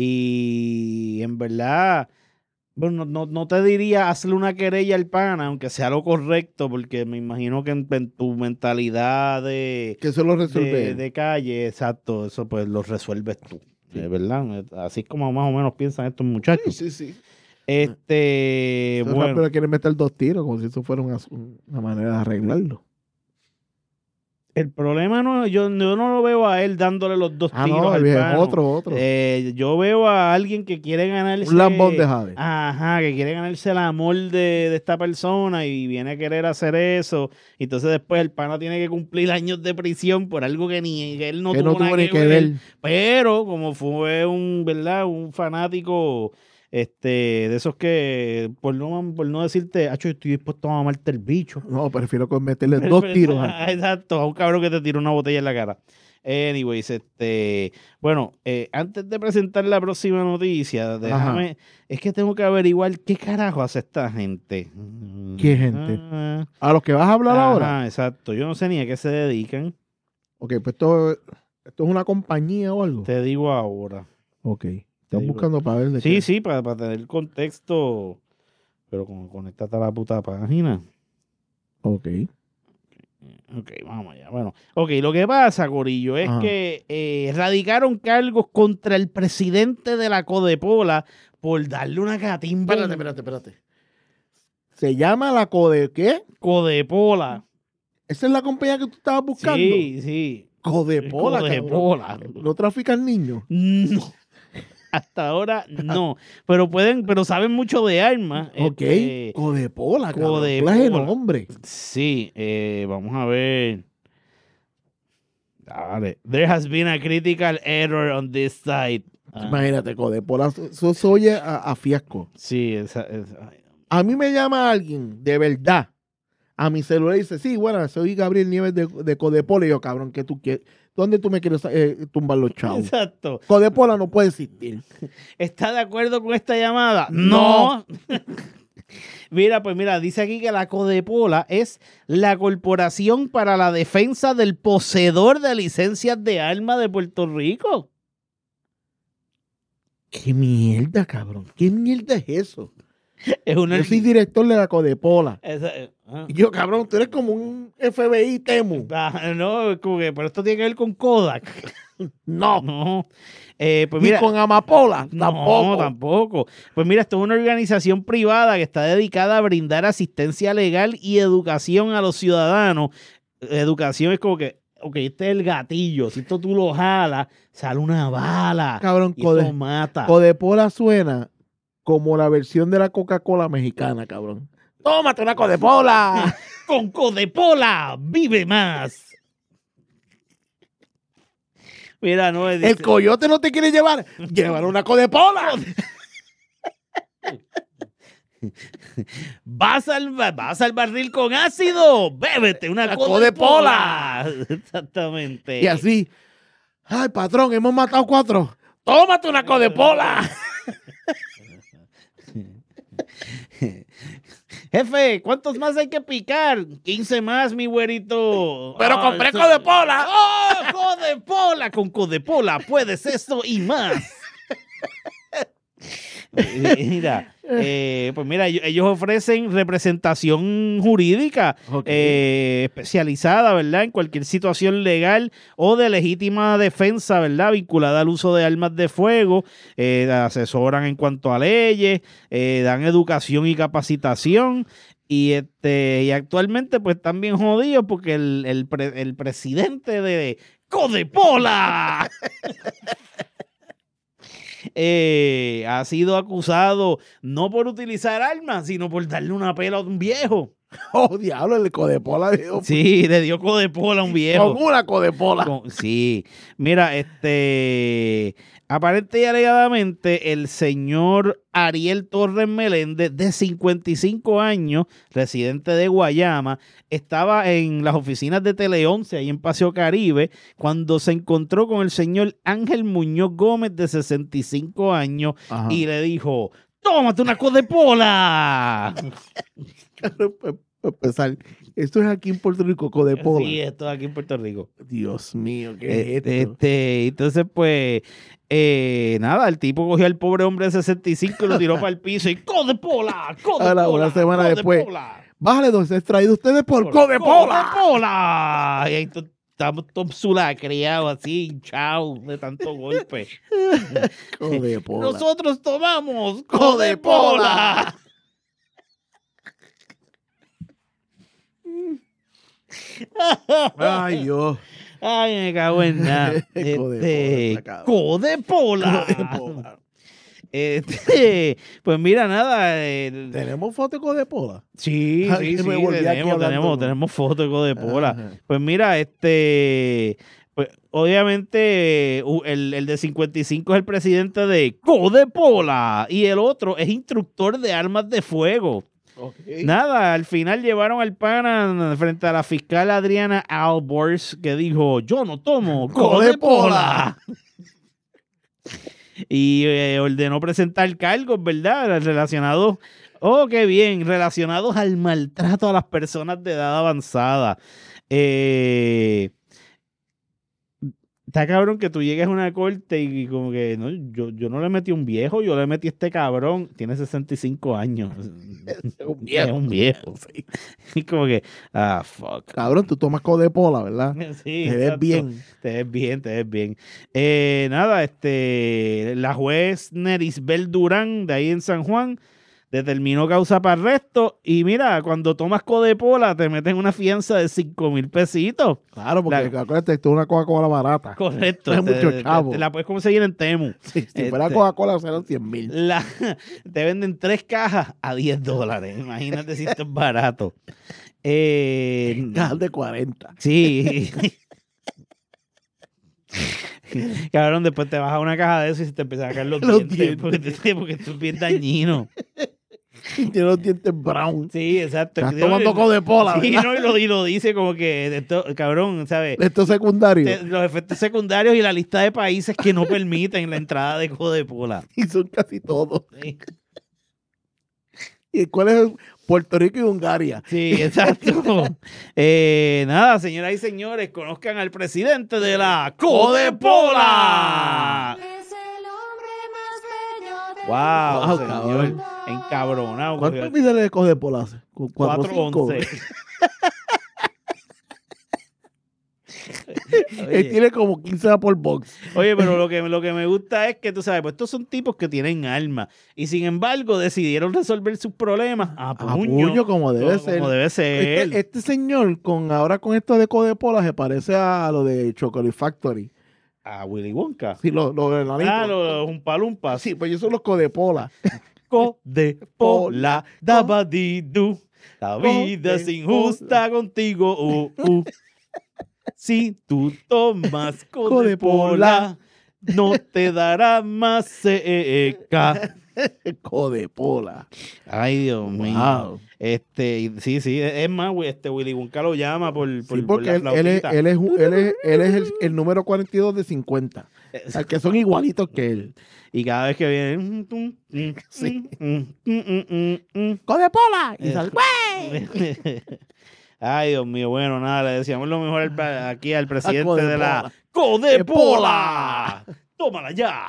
y en verdad, bueno, no, no, no te diría hacerle una querella al pana, aunque sea lo correcto, porque me imagino que en, en tu mentalidad de, Que eso lo resuelve. de, él. de calle, exacto, eso pues lo resuelves tú, ¿de verdad? Así es como más o menos piensan estos muchachos. Sí, sí, sí. Este, Eso bueno. rápido le quieren meter dos tiros, como si eso fuera una, una manera de arreglarlo. El problema no, yo, yo no lo veo a él dándole los dos Ah, tiros no, al es pano. otro, otro. Eh, yo veo a alguien que quiere ganarse... Un lambón de Jade. Ajá, que quiere ganarse el amor de, de esta persona y viene a querer hacer eso. Y entonces después el pana tiene que cumplir años de prisión por algo que ni que él no que tuvo no tuvo nada ni que ver. Pero como fue un, ¿verdad? Un fanático... Este, de esos que, por no, por no decirte, acho, estoy dispuesto a mamarte el bicho. No, prefiero con meterle dos tiros. Ah, exacto, a un cabrón que te tira una botella en la cara. Anyways, este, bueno, eh, antes de presentar la próxima noticia, déjame, es que tengo que averiguar qué carajo hace esta gente. ¿Qué gente? Ah, A los que vas a hablar ajá, ahora. exacto, yo no sé ni a qué se dedican, Ok, pues esto, esto es una compañía o algo. te digo ahora. Ok. Estás digo. buscando para ver de Sí, qué. sí, para, para tener contexto, pero con, conéctate a la puta página. Ok. Ok, vamos allá. Bueno, ok, lo que pasa, Corillo, es Ajá. que eh, radicaron cargos contra el presidente de la Codepola por darle una catimba. Espérate, espérate, espérate. Se llama la Code... ¿Qué? Codepola. ¿Esa es la compañía que tú estabas buscando? Sí, sí. Codepola, Codepola. cabrón. ¿No trafican niños? No. Hasta ahora no. Pero pueden, pero saben mucho de armas. Ok. Este, Codepola, cabrón. Codepola. Clase de nombre. sí, eh, vamos a ver. Dale. There has been a critical error on this site. Ah, Imagínate, Codepola. Eso se oye a, a fiasco. sí, esa, esa- A mí me llama alguien, de verdad, a mi celular y dice, sí, bueno, soy Gabriel Nieves de, de Codepola. Y yo, cabrón, ¿qué tú quieres? ¿Dónde tú me quieres eh, tumbar los chavos? Exacto. Codepola no puede existir. ¿Está de acuerdo con esta llamada? No. Mira, pues mira, dice aquí que la Codepola es la Corporación para la Defensa del Poseedor de Licencias de Armas de Puerto Rico. ¿Qué mierda, cabrón? ¿Qué mierda es eso? Es una... Yo soy director de la Codepola. Esa- eh, ah. Y yo, cabrón, tú eres como un F B I Temu. Ah, no, es como que, pero esto tiene que ver con Kodak. No. No. Eh, pues Ni mira, con Amapola. no, Tampoco. tampoco. Pues mira, esto es una organización privada que está dedicada a brindar asistencia legal y educación a los ciudadanos. Educación es como que, ok, este es el gatillo. Si esto tú lo jalas, sale una bala. Cabrón, Y Code- eso mata. Codepola suena como la versión de la Coca-Cola mexicana, cabrón. ¡Tómate una Codepola! Con Codepola, vive más. Mira, no es... El coyote no te quiere llevar. Llévale una Codepola. ¿Vas al, vas al barril con ácido? Bébete una La Codepola. Exactamente. Y así. Ay, patrón, hemos matado cuatro. ¡Tómate una Codepola! Jefe, ¿cuántos más hay que picar? quince más, mi güerito. Pero Ah, compré eso- Codepola. ¡Oh, Codepola! Con Codepola puedes esto y más. Mira, eh, pues mira, ellos, ellos ofrecen representación jurídica Ok. eh, especializada, ¿verdad? En cualquier situación legal o de legítima defensa, ¿verdad? Vinculada al uso de armas de fuego, eh, asesoran en cuanto a leyes, eh, dan educación y capacitación. Y este y actualmente pues están bien jodidos porque el, el, pre- el presidente de Codepola eh, ha sido acusado no por utilizar armas, sino por darle una pela a un viejo. Oh, diablo, el codepola. Dijo, Sí, le dio codepola a un viejo. con una codepola. Con- sí, mira, este, aparente y alegadamente el señor Ariel Torres Meléndez, de cincuenta y cinco años, residente de Guayama, estaba en las oficinas de Tele once, ahí en Paseo Caribe, cuando se encontró con el señor Ángel Muñoz Gómez, de sesenta y cinco años, Ajá. y le dijo, tómate una codepola. Para empezar, esto es aquí en Puerto Rico, codepola. Sí, esto es aquí en Puerto Rico. Dios mío, ¿qué Eh, es esto? Este, entonces, pues, eh, nada, el tipo cogió al pobre hombre de sesenta y cinco y lo tiró para el piso y ¡codepola! ¡Codepola! Ahora, una semana después, ¡codepola! Bájale, dos es traído ustedes por, Por codepola. ¡Codepola! Y ahí to- estamos todos sulacriados así, hinchados de tanto golpe. Codepola. Nosotros tomamos Codepola. codepola. Ay, Dios. Ay, me cago en nada. Codepola, Este, cabrón. codepola. Codepola. Este, pues mira, nada. el- ¿Tenemos foto de codepola? Sí, Ay, sí, que me sí, volví aquí tenemos, hablando. tenemos, tenemos fotos de codepola. Ajá. Pues mira, este, pues obviamente u- el, el de cincuenta y cinco es el presidente de Codepola y el otro es instructor de armas de fuego. Okay. Nada, al final llevaron al pana frente a la fiscal Adriana Albors, que dijo, yo no tomo Codepola. Y eh, ordenó presentar cargos, ¿verdad? Relacionados, oh, qué bien, relacionados al maltrato a las personas de edad avanzada. Eh, está cabrón que tú llegues a una corte y como que, no, yo, yo no le metí a un viejo, yo le metí a este cabrón, tiene sesenta y cinco años. Es un viejo. Es un viejo. Y como que, ah, fuck. Cabrón, tú tomas codepola, ¿verdad? Sí, Te ves exacto. bien. Te ves bien, te ves bien. Eh, nada, este, la juez Nerisbel Durán, de ahí en San Juan, determinó causa para arresto. Y mira, cuando tomas codepola, te meten una fianza de cinco mil pesitos. Claro, porque La- acuérdate, esto es una Coca-Cola barata. Correcto. Es te- mucho te- chavo. te la puedes conseguir en Temu. Si, si fuera Este- Coca-Cola, serán cien mil. La, te venden tres cajas a diez dólares. Imagínate si esto es barato. Eh, Cajas de cuarenta. Sí. Cabrón, después te vas a una caja de eso y se te empiezan a caer los, Los dientes, dientes. Porque, te- porque esto es bien dañino. Tiene los dientes brown. Sí, exacto. Estás tomando codepola, Sí, ¿verdad? no, y lo, y lo dice como que, esto, cabrón, ¿sabes? Esto es secundario. Te- los efectos secundarios y la lista de países que no permiten la entrada de codepola. Y son casi todos. Sí, ¿Y cuál es? Puerto Rico y Hungaria. sí, exacto. Eh, nada, señoras y señores, conozcan al presidente de la Codepola. Es el hombre más bello del Wow, Wow, señor. cabrón. Encabronado. ¿Cuántos miles de codepola hace? ¿Cu- cuatro, cuatro cinco? once. Él Oye, tiene como quince por box. oye, pero lo que, lo que me gusta es que tú sabes, pues estos son tipos que tienen armas y sin embargo decidieron resolver sus problemas a A puño, puño, como debe como ser. debe ser. Este, este señor, con ahora con esto de codepola, se parece a lo de Chocolate Factory. A Willy Wonka. Sí, lo, lo de la Ah, los Umpalumpas. Sí, pues ellos son los codepola. Codepola, dabadidu. La vida es Codepola. injusta contigo. Uh, uh. Si tú tomas codepola, no te dará más seca. Codepola. Ay, Dios mío. Wow. Este, y- sí, sí, es más, güey, este Willy Wonka lo llama por, por, Sí, por porque la él, él es, flautita. él, es, un- él, es, él es el, el número cuarenta y dos de cincuenta. O sea, que son igualitos que él. Y cada vez que viene. mm, tum, mm, Sí. mm, mm, mm, mm, mm. ¡Codepola! Y Eh, sale, Ay, Dios mío, bueno, nada, le decíamos lo mejor al pa- aquí al presidente de la Codepola. Codepola. Tómala ya.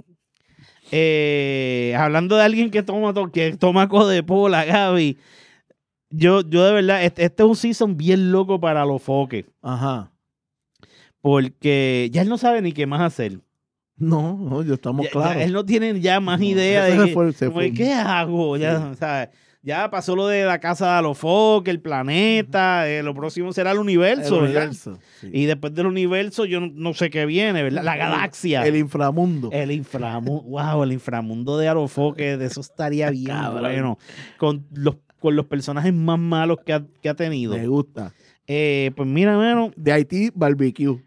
Eh, hablando de alguien que toma, to- que toma Codepola, Gaby, yo, yo de verdad, este, este es un season bien loco para los foques, Ajá. porque ya él no sabe ni qué más hacer. No, no, yo estamos Ya- ya claros. él no tiene ya más No, idea ese de se que- fue- se como fue. de qué hago, ya, ¿sabes? ya pasó lo de la casa de Alofoque, el planeta, eh, lo próximo será el universo, El ¿verdad? universo, sí. Y después del universo yo no, no sé qué viene, ¿verdad? La galaxia. El inframundo. El inframundo, wow, el inframundo de Alofoque, de eso estaría bien Cabrón. bueno, con los, con los personajes más malos que ha, que ha tenido. Me gusta. Eh, pues mira, mano, De Haití, barbecue.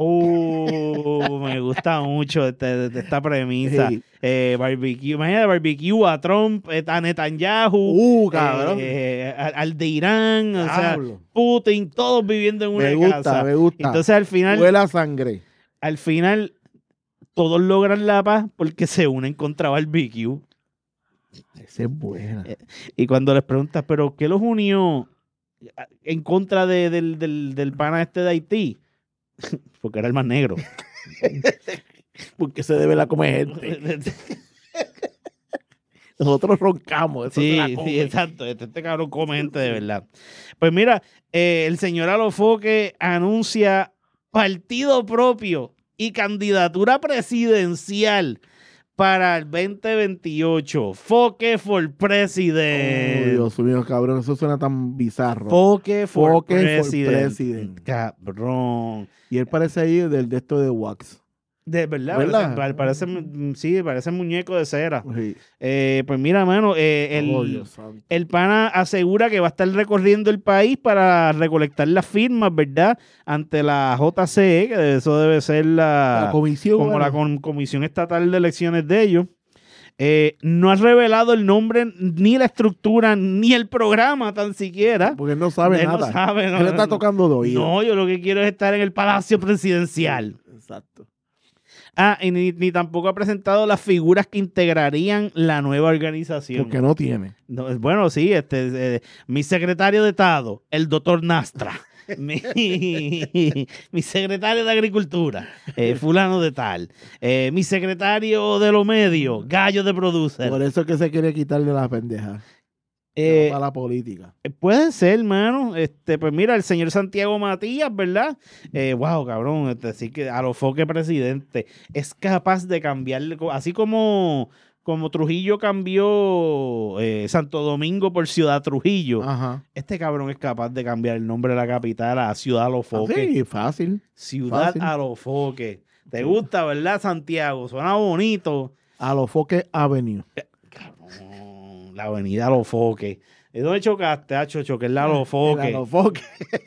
oh, me gusta mucho este- este- esta premisa. Sí. Eh, barbecue, imagínate barbecue a Trump, eh, a Netanyahu, Uh, cabrón. eh, a- al de Irán, o sea, Diablo. Putin, todos viviendo en una Me gusta, casa. me gusta. Entonces al final, Huele a sangre. al final, todos logran la paz porque se unen contra barbecue. Esa es buena. Y cuando les preguntas, ¿pero qué los unió en contra de- del, del, del pana este de Haití? Porque era el más negro. Porque se debe la comer gente. Nosotros roncamos. Eso se la Sí, come. sí, exacto. Este, este cabrón come gente de verdad. Pues mira, eh, el señor Alofoque anuncia partido propio y candidatura presidencial para el veinte veintiocho. Foque for Oh, president. Dios mío, cabrón. Eso suena tan bizarro. Foque for Foque for president. president. Cabrón. Y él parece ahí del de esto de Wax. De verdad, ¿Verdad? Parece, parece, mm, sí, parece muñeco de cera. Sí. Eh, pues mira, mano, eh, el, Oh, Dios santo. el pana asegura que va a estar recorriendo el país para recolectar las firmas, ¿verdad? Ante la J C E, que eso debe ser la, La comisión. como bueno, la con- Comisión Estatal de Elecciones de ellos. Eh, no ha revelado el nombre, ni la estructura, ni el programa tan siquiera. Porque él no sabe Él nada. no sabe, no, Él está no, tocando de oído. No, yo lo que quiero es estar en el Palacio Presidencial. Exacto. Ah, y ni, ni tampoco ha presentado las figuras que integrarían la nueva organización. Porque no tiene. No, es- bueno, sí, este, eh, mi secretario de Estado, el doctor Nastra. mi, mi secretario de Agricultura, eh, fulano de tal. Eh, mi secretario de los medios, gallo de producer. Por eso es que se quiere quitarle la pendeja. Eh, para la política. Puede ser, hermano. Este, pues mira, el señor Santiago Matías, ¿verdad? Eh, wow, cabrón. Este, así que Alofoque presidente es capaz de cambiarle, co- así como, como Trujillo cambió eh, Santo Domingo por Ciudad Trujillo. Ajá. Este cabrón es capaz de cambiar el nombre de la capital a Ciudad Alofoque. Sí, fácil. Ciudad fácil. Alofoque. ¿Te gusta, verdad, Santiago? Suena bonito. Alofoque Avenue. Cabrón, la avenida Alofoque. ¿De dónde chocaste? Ah, choqué en la Alofoque. El Alofoque.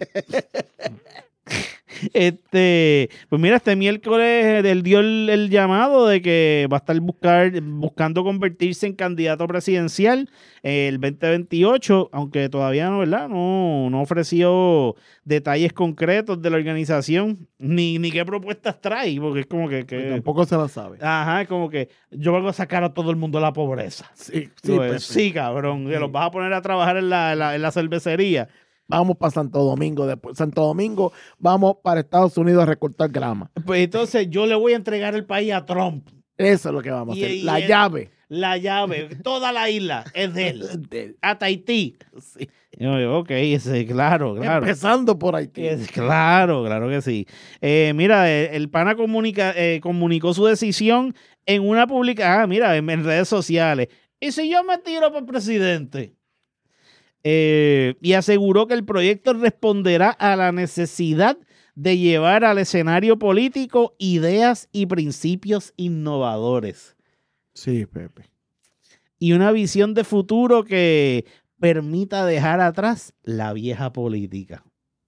Este, pues mira, este miércoles él dio el, el llamado de que va a estar buscar, buscando convertirse en candidato presidencial el veinte veintiocho, aunque todavía no, ¿verdad? No, no ofreció detalles concretos de la organización, ni, ni qué propuestas trae, porque es como que, que- Tampoco se la sabe. ajá, es como que yo vengo a sacar a todo el mundo de la pobreza. Sí, sí, Yo, Pepe. sí, cabrón, que Sí. los vas a poner a trabajar en la, en la, en la cervecería. Vamos para Santo Domingo. Después Santo Domingo, vamos para Estados Unidos a recortar grama. Pues entonces yo le voy a entregar el país a Trump. Eso es lo que vamos a Y- hacer. y la él- llave. La llave, toda la isla es de él. De- Hasta Haití. sí. Yo digo, ok, ese, claro, claro. Empezando por Haití. Es- claro, claro que sí. Eh, mira, eh, el pana comunica, eh, comunicó su decisión en una publicación, ah, mira, en, en redes sociales. ¿Y si yo me tiro para presidente? Eh, y aseguró que el proyecto responderá a la necesidad de llevar al escenario político ideas y principios innovadores Sí, Pepe. y una visión de futuro que permita dejar atrás la vieja política.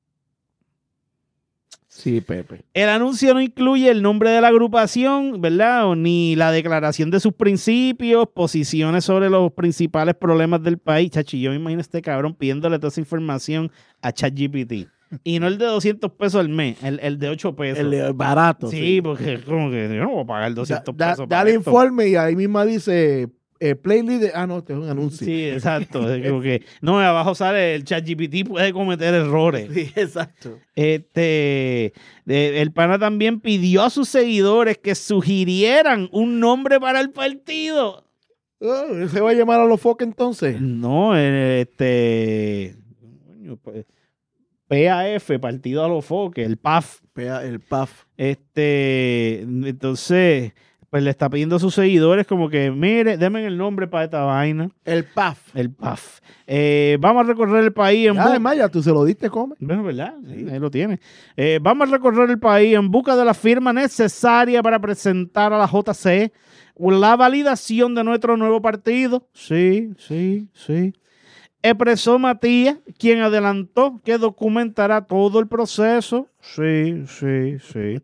Sí, Pepe. El anuncio no incluye el nombre de la agrupación, ¿verdad? O ni la declaración de sus principios, posiciones sobre los principales problemas del país. Chachi, yo me imagino a este cabrón pidiéndole toda esa información a ChatGPT. Y no el de doscientos pesos al mes, el, el de ocho pesos. El, el barato. sí, porque como que yo no voy a pagar Da, doscientos da- pesos. para dale esto. informe y ahí misma dice eh, playlist. De, ah, no, este es un anuncio. Sí, exacto. Es como que, no, abajo sale el ChatGPT puede cometer errores. Sí, exacto. Este, de- el pana también pidió a sus seguidores que sugirieran un nombre para el partido. Oh, ¿se va a llamar a los foques entonces? No, eh, este, coño, pues, P A F, Partido a los Foques, el P A F. Pea- El P A F. Este, entonces, pues le está pidiendo a sus seguidores como que, mire, denme el nombre para esta vaina. El P A F. El P A F. Eh, vamos a recorrer el país en Ya, busca... además, ya tú se lo diste, come. Bueno, ¿verdad? Sí, ahí lo tiene. Eh, vamos a recorrer el país en busca de la firma necesaria para presentar a la J C la validación de nuestro nuevo partido. Sí, sí, sí. Expresó Matías, quien adelantó que documentará todo el proceso. Sí, sí, sí.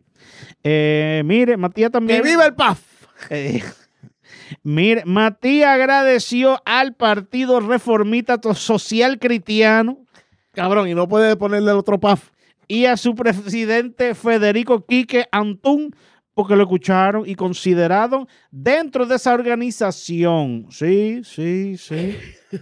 Eh, mire, Matías también... ¡Que viva el P A F! Eh, mire, Matías agradeció al Partido Reformista Social Cristiano Cabrón, y no puede ponerle el otro P A F. y a su presidente Federico Quique Antún porque lo escucharon y consideraron dentro de esa organización. Sí, sí, sí.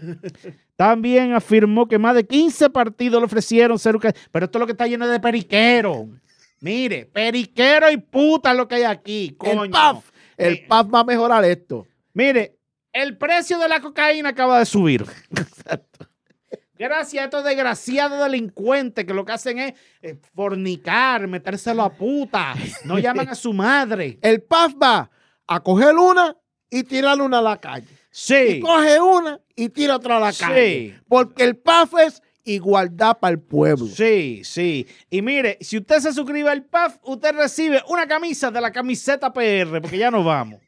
También afirmó que más de quince partidos le ofrecieron ser... Pero esto es lo que está lleno de periquero. Mire, periquero y puta lo que hay aquí, coño. El P A F. El Eh, P A F va a mejorar esto. Mire, el precio de la cocaína acaba de subir. Exacto. Gracias a estos desgraciados delincuentes que lo que hacen es eh, fornicar, metérselo a puta. No llaman a su madre. El P A F va a coger una y tirar una a la calle. Sí. Y coge una y tira otra a la Sí. calle. Porque el P A F es igualdad para el pueblo. Sí, sí. Y mire, si usted se suscribe al P A F, usted recibe una camisa de la camiseta P R, porque ya nos vamos.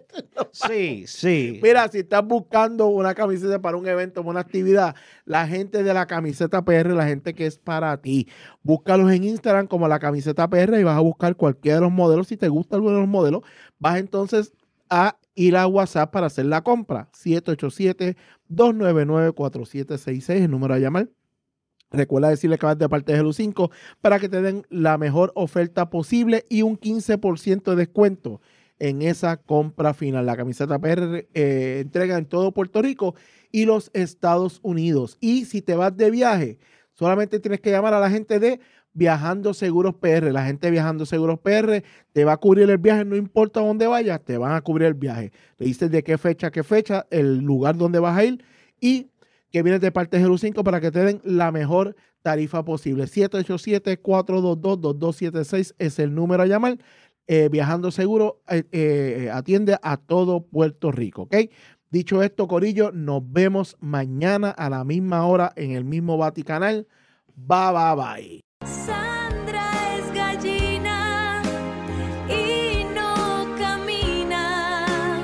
Sí, sí. Mira, si estás buscando una camiseta para un evento, una actividad, la gente de la camiseta P R, la gente que es para ti, búscalos en Instagram como la camiseta P R y vas a buscar cualquiera de los modelos. Si te gusta alguno de los modelos, vas entonces a ir a WhatsApp para hacer la compra. siete ocho siete, dos nueve nueve, cuatro siete seis seis, el número a llamar. Recuerda decirle que vas de parte de Gelu cinco para que te den la mejor oferta posible y un quince por ciento de descuento en esa compra final. La camiseta P R eh, entrega en todo Puerto Rico y los Estados Unidos. Y si te vas de viaje, solamente tienes que llamar a la gente de Viajando Seguros P R. La gente de Viajando Seguros P R te va a cubrir el viaje, no importa dónde vayas, te van a cubrir el viaje. Le dices de qué fecha, qué fecha, el lugar donde vas a ir y que vienes de parte de Gelu cinco para que te den la mejor tarifa posible. siete ocho siete, cuatro dos dos, dos dos siete seis es el número a llamar. Eh, Viajando Seguro eh, eh, atiende a todo Puerto Rico, ¿ok? Dicho esto, corillo, nos vemos mañana a la misma hora en el mismo Vaticanal. Bye, bye, bye. Sandra es gallina y no camina,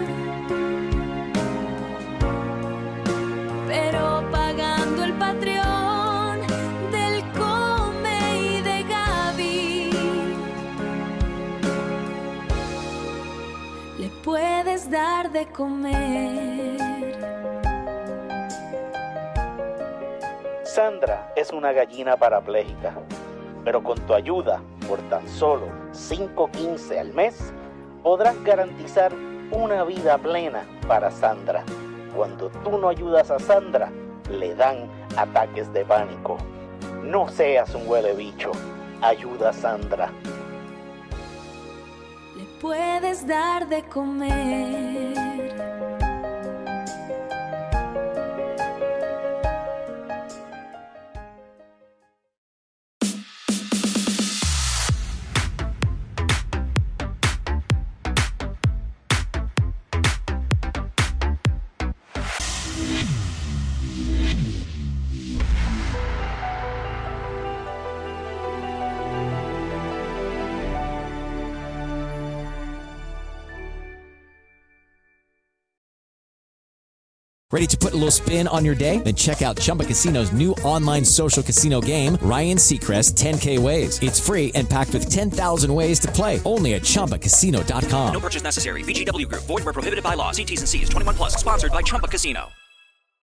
pero pagando el Patreon del Come y de Gaby, le puedes dar de comer. Sandra es una gallina parapléjica, pero con tu ayuda, por tan solo cinco quince al mes, podrás garantizar una vida plena para Sandra. Cuando tú no ayudas a Sandra, le dan ataques de pánico. No seas un huele bicho, ayuda a Sandra. Le puedes dar de comer. Ready to put a little spin on your day? Then check out Chumba Casino's new online social casino game, Ryan Seacrest ten K Ways. It's free and packed with ten thousand ways to play. Only at Chumba Casino dot com. No purchase necessary. V G W Group. Void where prohibited by law. See T's and C's. twenty-one plus. Sponsored by Chumba Casino.